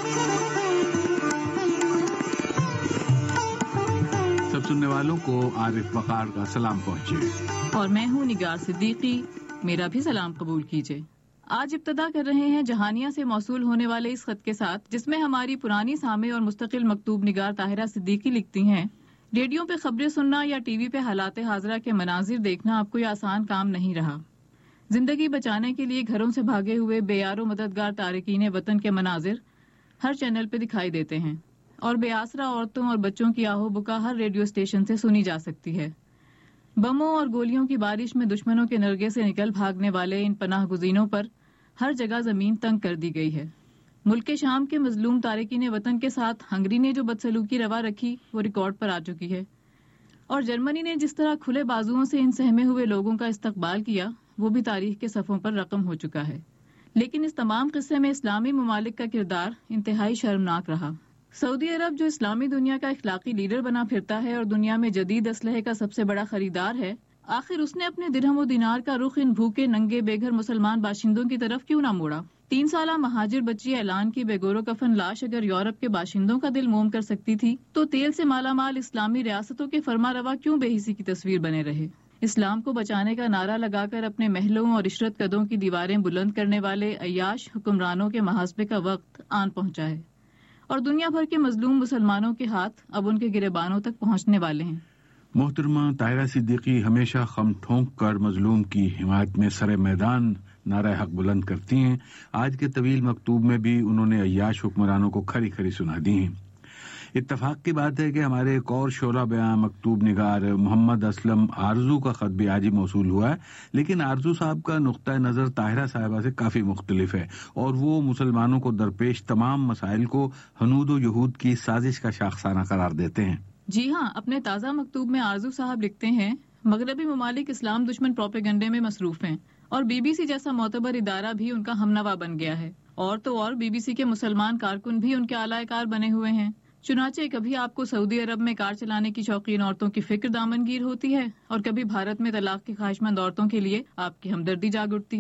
سب سننے والوں کو عارف وقار کا سلام پہنچے، اور میں ہوں نگار صدیقی، میرا بھی سلام قبول کیجیے۔ آج ابتدا کر رہے ہیں جہانیہ سے موصول ہونے والے اس خط کے ساتھ، جس میں ہماری پرانی سامع اور مستقل مکتوب نگار طاہرہ صدیقی لکھتی ہیں، ریڈیو پہ خبریں سننا یا ٹی وی پہ حالات حاضرہ کے مناظر دیکھنا اب کوئی آسان کام نہیں رہا۔ زندگی بچانے کے لیے گھروں سے بھاگے ہوئے بے یار و مددگار تارکین وطن کے مناظر ہر چینل پہ دکھائی دیتے ہیں، اور بے آسرا عورتوں اور بچوں کی آہو بکا ہر ریڈیو اسٹیشن سے سنی جا سکتی ہے۔ بموں اور گولیوں کی بارش میں دشمنوں کے نرگے سے نکل بھاگنے والے ان پناہ گزینوں پر ہر جگہ زمین تنگ کر دی گئی ہے۔ ملک شام کے مظلوم تارکین وطن کے ساتھ ہنگری نے جو بدسلوکی روا رکھی وہ ریکارڈ پر آ چکی ہے، اور جرمنی نے جس طرح کھلے بازوؤں سے ان سہمے ہوئے لوگوں کا استقبال کیا وہ بھی تاریخ کے صفوں پر رقم ہو چکا ہے۔ لیکن اس تمام قصے میں اسلامی ممالک کا کردار انتہائی شرمناک رہا۔ سعودی عرب جو اسلامی دنیا کا اخلاقی لیڈر بنا پھرتا ہے اور دنیا میں جدید اسلحے کا سب سے بڑا خریدار ہے، آخر اس نے اپنے درہم و دینار کا رخ ان بھوکے ننگے بے گھر مسلمان باشندوں کی طرف کیوں نہ موڑا؟ 3 سالہ مہاجر بچی اعلان کی بے گور و کفن لاش اگر یورپ کے باشندوں کا دل موم کر سکتی تھی تو تیل سے مالا مال اسلامی ریاستوں کے فرما روا کیوں بے حسی کی تصویر بنے رہے؟ اسلام کو بچانے کا نعرہ لگا کر اپنے محلوں اور عشرت قدوں کی دیواریں بلند کرنے والے عیاش حکمرانوں کے محاسبے کا وقت آن پہنچا ہے، اور دنیا بھر کے مظلوم مسلمانوں کے ہاتھ اب ان کے گریبانوں تک پہنچنے والے ہیں۔ محترمہ طاہرہ صدیقی ہمیشہ خم ٹھونک کر مظلوم کی حمایت میں سر میدان نعرہ حق بلند کرتی ہیں۔ آج کے طویل مکتوب میں بھی انہوں نے عیاش حکمرانوں کو کھری کھری سنا دی ہیں۔ اتفاق کی بات ہے کہ ہمارے ایک اور شعلہ بیان مکتوب نگار محمد اسلم آرزو کا خط بھی آج ہی موصول ہوا ہے، لیکن آرزو صاحب کا نقطہ نظر طاہرہ صاحبہ سے کافی مختلف ہے، اور وہ مسلمانوں کو درپیش تمام مسائل کو ہنود و یہود کی سازش کا شاخسانہ قرار دیتے ہیں۔ جی ہاں، اپنے تازہ مکتوب میں آرزو صاحب لکھتے ہیں، مغربی ممالک اسلام دشمن پروپیگنڈے میں مصروف ہیں، اور بی بی سی جیسا معتبر ادارہ بھی ان کا ہمنوا بن گیا ہے، اور تو اور بی بی سی کے مسلمان کارکن بھی ان کے اعلی کار بنے ہوئے ہیں۔ چنانچہ کبھی آپ کو سعودی عرب میں کار چلانے کی شوقین عورتوں کی فکر دامنگیر ہوتی ہے، اور کبھی بھارت میں طلاق کی خواہشمند عورتوں کے لیے آپ کی ہمدردی جاگ اٹھتی ہے۔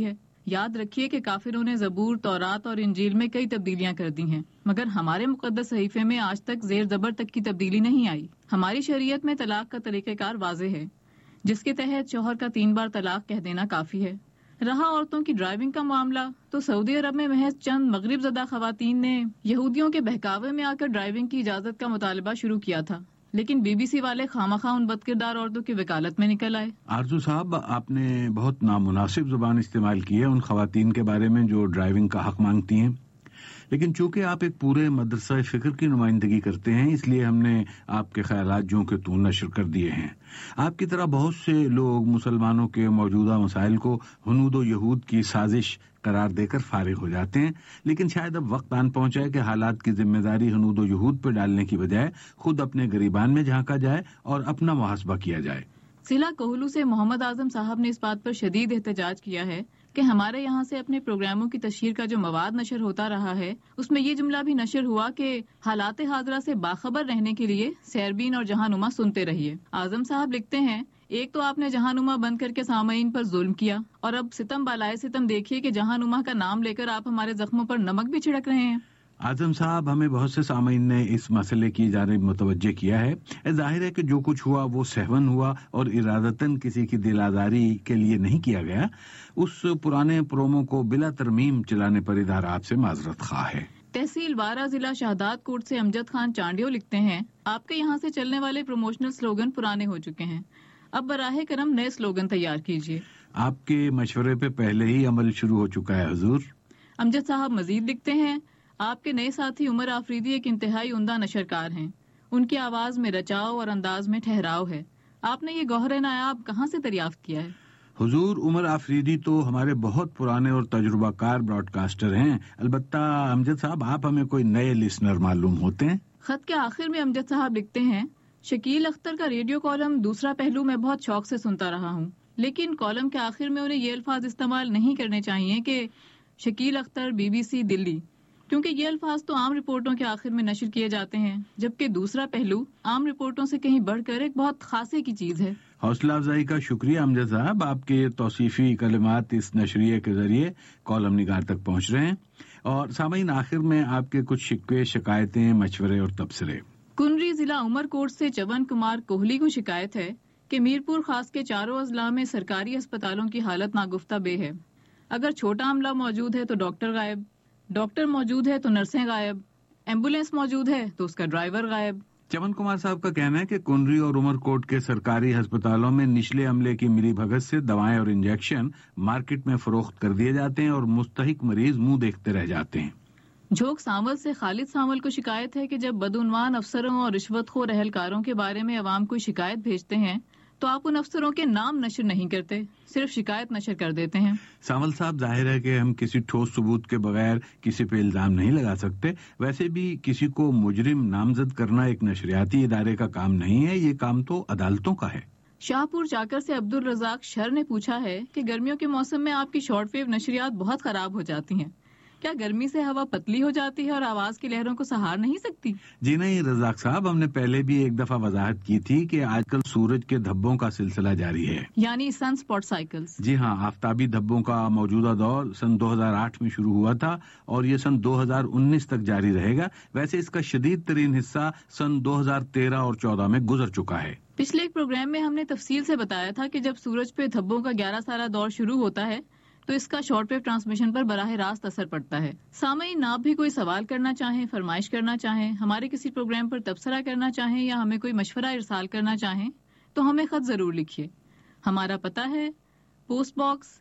یاد رکھیے کہ کافروں نے زبور، تورات اور انجیل میں کئی تبدیلیاں کر دی ہیں، مگر ہمارے مقدس صحیفے میں آج تک زیر زبر تک کی تبدیلی نہیں آئی۔ ہماری شریعت میں طلاق کا طریقہ کار واضح ہے، جس کے تحت شوہر کا 3 بار طلاق کہہ دینا کافی ہے۔ رہا عورتوں کی ڈرائیونگ کا معاملہ، تو سعودی عرب میں محض چند مغرب زدہ خواتین نے یہودیوں کے بہکاوے میں آ کر ڈرائیونگ کی اجازت کا مطالبہ شروع کیا تھا، لیکن بی بی سی والے خواہ ان بدکردار عورتوں کی وکالت میں نکل آئے۔ آرزو صاحب، آپ نے بہت نامناسب زبان استعمال کی ہے ان خواتین کے بارے میں جو ڈرائیونگ کا حق مانگتی ہیں، لیکن چونکہ آپ ایک پورے مدرسہ فکر کی نمائندگی کرتے ہیں، اس لیے ہم نے آپ کے خیالات جو کہ تو نشر کر دیے ہیں۔ آپ کی طرح بہت سے لوگ مسلمانوں کے موجودہ مسائل کو ہنود و یہود کی سازش قرار دے کر فارغ ہو جاتے ہیں، لیکن شاید اب وقت آن پہنچا ہے کہ حالات کی ذمہ داری ہنود و یہود پہ ڈالنے کی بجائے خود اپنے گریبان میں جھانکا جائے اور اپنا محاسبہ کیا جائے۔ ضلع کوہلو سے محمد اعظم صاحب نے اس بات پر شدید احتجاج کیا ہے کہ ہمارے یہاں سے اپنے پروگراموں کی تشہیر کا جو مواد نشر ہوتا رہا ہے، اس میں یہ جملہ بھی نشر ہوا کہ حالات حاضرہ سے باخبر رہنے کے لیے سیربین اور جہانما سنتے رہیے۔ اعظم صاحب لکھتے ہیں، ایک تو آپ نے جہانما بند کر کے سامعین پر ظلم کیا، اور اب ستم بالائے ستم دیکھیے کہ جہانما کا نام لے کر آپ ہمارے زخموں پر نمک بھی چھڑک رہے ہیں۔ اعظم صاحب، ہمیں بہت سے سامعین نے اس مسئلے کی جانب متوجہ کیا ہے۔ ظاہر ہے کہ جو کچھ ہوا وہ سہون ہوا اور ارادتاً کسی کی دل آزاری کے لیے نہیں کیا گیا۔ اس پرانے پرومو کو بلا ترمیم چلانے پر ادارہ آپ سے معذرت خواہ ہے۔ تحصیل بارہ ضلع شہداد کوٹ سے امجد خان چانڈیو لکھتے ہیں، آپ کے یہاں سے چلنے والے پروموشنل سلوگن پرانے ہو چکے ہیں، اب براہ کرم نئے سلوگن تیار کیجیے۔ آپ کے مشورے پہ پہلے ہی عمل شروع ہو چکا ہے حضور۔ امجد صاحب مزید لکھتے ہیں، آپ کے نئے ساتھی عمر آفریدی ایک انتہائی عمدہ نشرکار ہیں، ان کی آواز میں رچاؤ اور انداز میں ٹھہراؤ ہے، آپ نے یہ گوہر نایاب کہاں سے دریافت کیا ہے؟ حضور، عمر آفریدی تو ہمارے بہت پرانے اور تجربہ کار براڈ کاسٹر ہیں، البتہ امجد صاحب آپ ہمیں کوئی نئے لسنر معلوم ہوتے ہیں۔ خط کے آخر میں امجد صاحب لکھتے ہیں، شکیل اختر کا ریڈیو کالم دوسرا پہلو میں بہت شوق سے سنتا رہا ہوں، لیکن کالم کے آخر میں انہیں یہ الفاظ استعمال نہیں کرنے چاہیے کہ شکیل اختر BBC دلی، کیونکہ یہ الفاظ تو عام رپورٹوں کے آخر میں نشر کیے جاتے ہیں، جبکہ دوسرا پہلو عام رپورٹوں سے کہیں بڑھ کر ایک بہت خاصے کی چیز ہے۔ حوصلہ افزائی کا شکریہ امجد صاحب، آپ کے توصیفی کلمات اس نشریے کے ذریعے کالم نگار تک پہنچ رہے ہیں۔ اور سامعین، آخر میں آپ کے کچھ شکوے، شکایتیں، مشورے اور تبصرے۔ کنری ضلع عمر کوٹ سے چون کمار کوہلی کو شکایت ہے کہ میرپور خاص کے چاروں اضلاع میں سرکاری اسپتالوں کی حالت ناگفتہ بے ہے۔ اگر چھوٹا عملہ موجود ہے تو ڈاکٹر غائب، ڈاکٹر موجود ہے تو نرسیں غائب، ایمبولینس موجود ہے تو اس کا ڈرائیور غائب۔ چمن کمار صاحب کا کہنا ہے کہ کنری اور عمر کوٹ کے سرکاری ہسپتالوں میں نچلے عملے کی ملی بھگت سے دوائیں اور انجیکشن مارکیٹ میں فروخت کر دیے جاتے ہیں اور مستحق مریض منہ دیکھتے رہ جاتے ہیں۔ جھوک سانول سے خالد سانول کو شکایت ہے کہ جب بدعنوان افسروں اور رشوت خور اہلکاروں کے بارے میں عوام کو شکایت بھیجتے ہیں تو آپ ان افسروں کے نام نشر نہیں کرتے، صرف شکایت نشر کر دیتے ہیں۔ سانول صاحب، ظاہر ہے کہ ہم کسی ٹھوس ثبوت کے بغیر کسی پہ الزام نہیں لگا سکتے، ویسے بھی کسی کو مجرم نامزد کرنا ایک نشریاتی ادارے کا کام نہیں ہے، یہ کام تو عدالتوں کا ہے۔ شاہ پور چاکر سے عبد الرزاق شر نے پوچھا ہے کہ گرمیوں کے موسم میں آپ کی شارٹ ویو نشریات بہت خراب ہو جاتی ہیں، کیا گرمی سے ہوا پتلی ہو جاتی ہے اور آواز کی لہروں کو سہار نہیں سکتی؟ جی نہیں رزاق صاحب، ہم نے پہلے بھی ایک دفعہ وضاحت کی تھی کہ آج کل سورج کے دھبوں کا سلسلہ جاری ہے، یعنی سن سپاٹ سائیکلز۔ جی ہاں، آفتابی دھبوں کا موجودہ دور سن 2008 میں شروع ہوا تھا اور یہ سن 2019 تک جاری رہے گا۔ ویسے اس کا شدید ترین حصہ سن 2013 اور 14 میں گزر چکا ہے۔ پچھلے ایک پروگرام میں ہم نے تفصیل سے بتایا تھا کہ جب سورج پہ دھبوں کا 11 سالہ دور شروع ہوتا ہے تو اس کا شارٹ ویو ٹرانسمیشن پر براہ راست اثر پڑتا ہے۔ سامعین، آپ بھی کوئی سوال کرنا چاہیں، فرمائش کرنا چاہیں، ہمارے کسی پروگرام پر تبصرہ کرنا چاہیں یا ہمیں کوئی مشورہ ارسال کرنا چاہیں تو ہمیں خط ضرور لکھیے۔ ہمارا پتہ ہے پوسٹ باکس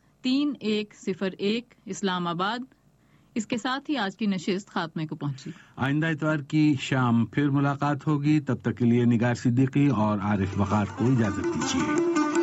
3101 اسلام آباد۔ اس کے ساتھ ہی آج کی نشست خاتمے کو پہنچی۔ آئندہ اتوار کی شام پھر ملاقات ہوگی، تب تک کے لیے نگار صدیقی اور عارف وقار کو اجازت دیجیے۔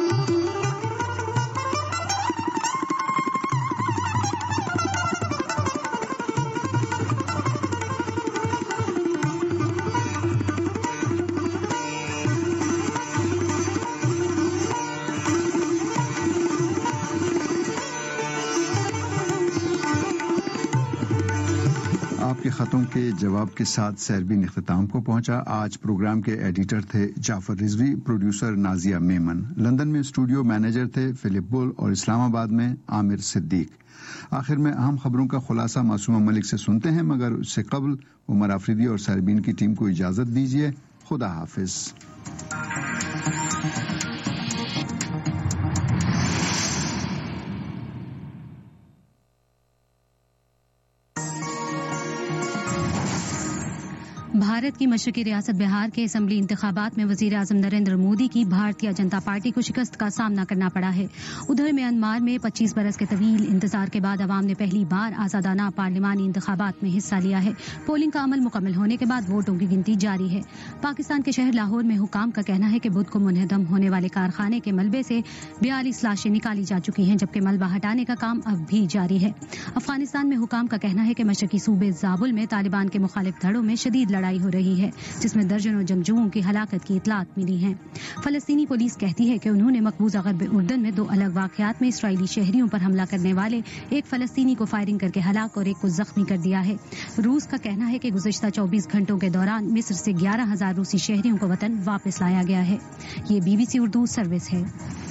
آپ کے خطوں کے جواب کے ساتھ سیربین اختتام کو پہنچا۔ آج پروگرام کے ایڈیٹر تھے جعفر رضوی، پروڈیوسر نازیہ میمن، لندن میں اسٹوڈیو مینیجر تھے فلپ بول اور اسلام آباد میں عامر صدیق۔ آخر میں اہم خبروں کا خلاصہ معصومہ ملک سے سنتے ہیں، مگر اس سے قبل عمر آفریدی اور ساربین کی ٹیم کو اجازت دیجیے۔ خدا حافظ۔ بھارت کی مشرقی ریاست بہار کے اسمبلی انتخابات میں وزیر اعظم نریندر مودی کی بھارتیہ جنتا پارٹی کو شکست کا سامنا کرنا پڑا ہے۔ ادھر میانمار میں 25 برس کے طویل انتظار کے بعد عوام نے پہلی بار آزادانہ پارلیمانی انتخابات میں حصہ لیا ہے۔ پولنگ کا عمل مکمل ہونے کے بعد ووٹوں کی گنتی جاری ہے۔ پاکستان کے شہر لاہور میں حکام کا کہنا ہے کہ بدھ کو منہدم ہونے والے کارخانے کے ملبے سے 42 لاشیں نکالی جا چکی ہیں، جبکہ ملبہ ہٹانے کا کام اب بھی جاری ہے۔ افغانستان میں حکام کا کہنا ہے کہ مشرقی صوبے زابل میں طالبان کے مخالف دھڑوں میں شدید لڑائی ہو رہی ہے، جس میں درجنوں جنگجوؤں کی ہلاکت کی اطلاعات ملی ہیں۔ فلسطینی پولیس کہتی ہے کہ انہوں نے مقبوضہ غرب اردن میں 2 الگ واقعات میں اسرائیلی شہریوں پر حملہ کرنے والے ایک فلسطینی کو فائرنگ کر کے ہلاک اور ایک کو زخمی کر دیا ہے۔ روس کا کہنا ہے کہ گزشتہ 24 گھنٹوں کے دوران مصر سے 11,000 روسی شہریوں کو وطن واپس لایا گیا ہے۔ یہ BBC اردو سروس ہے۔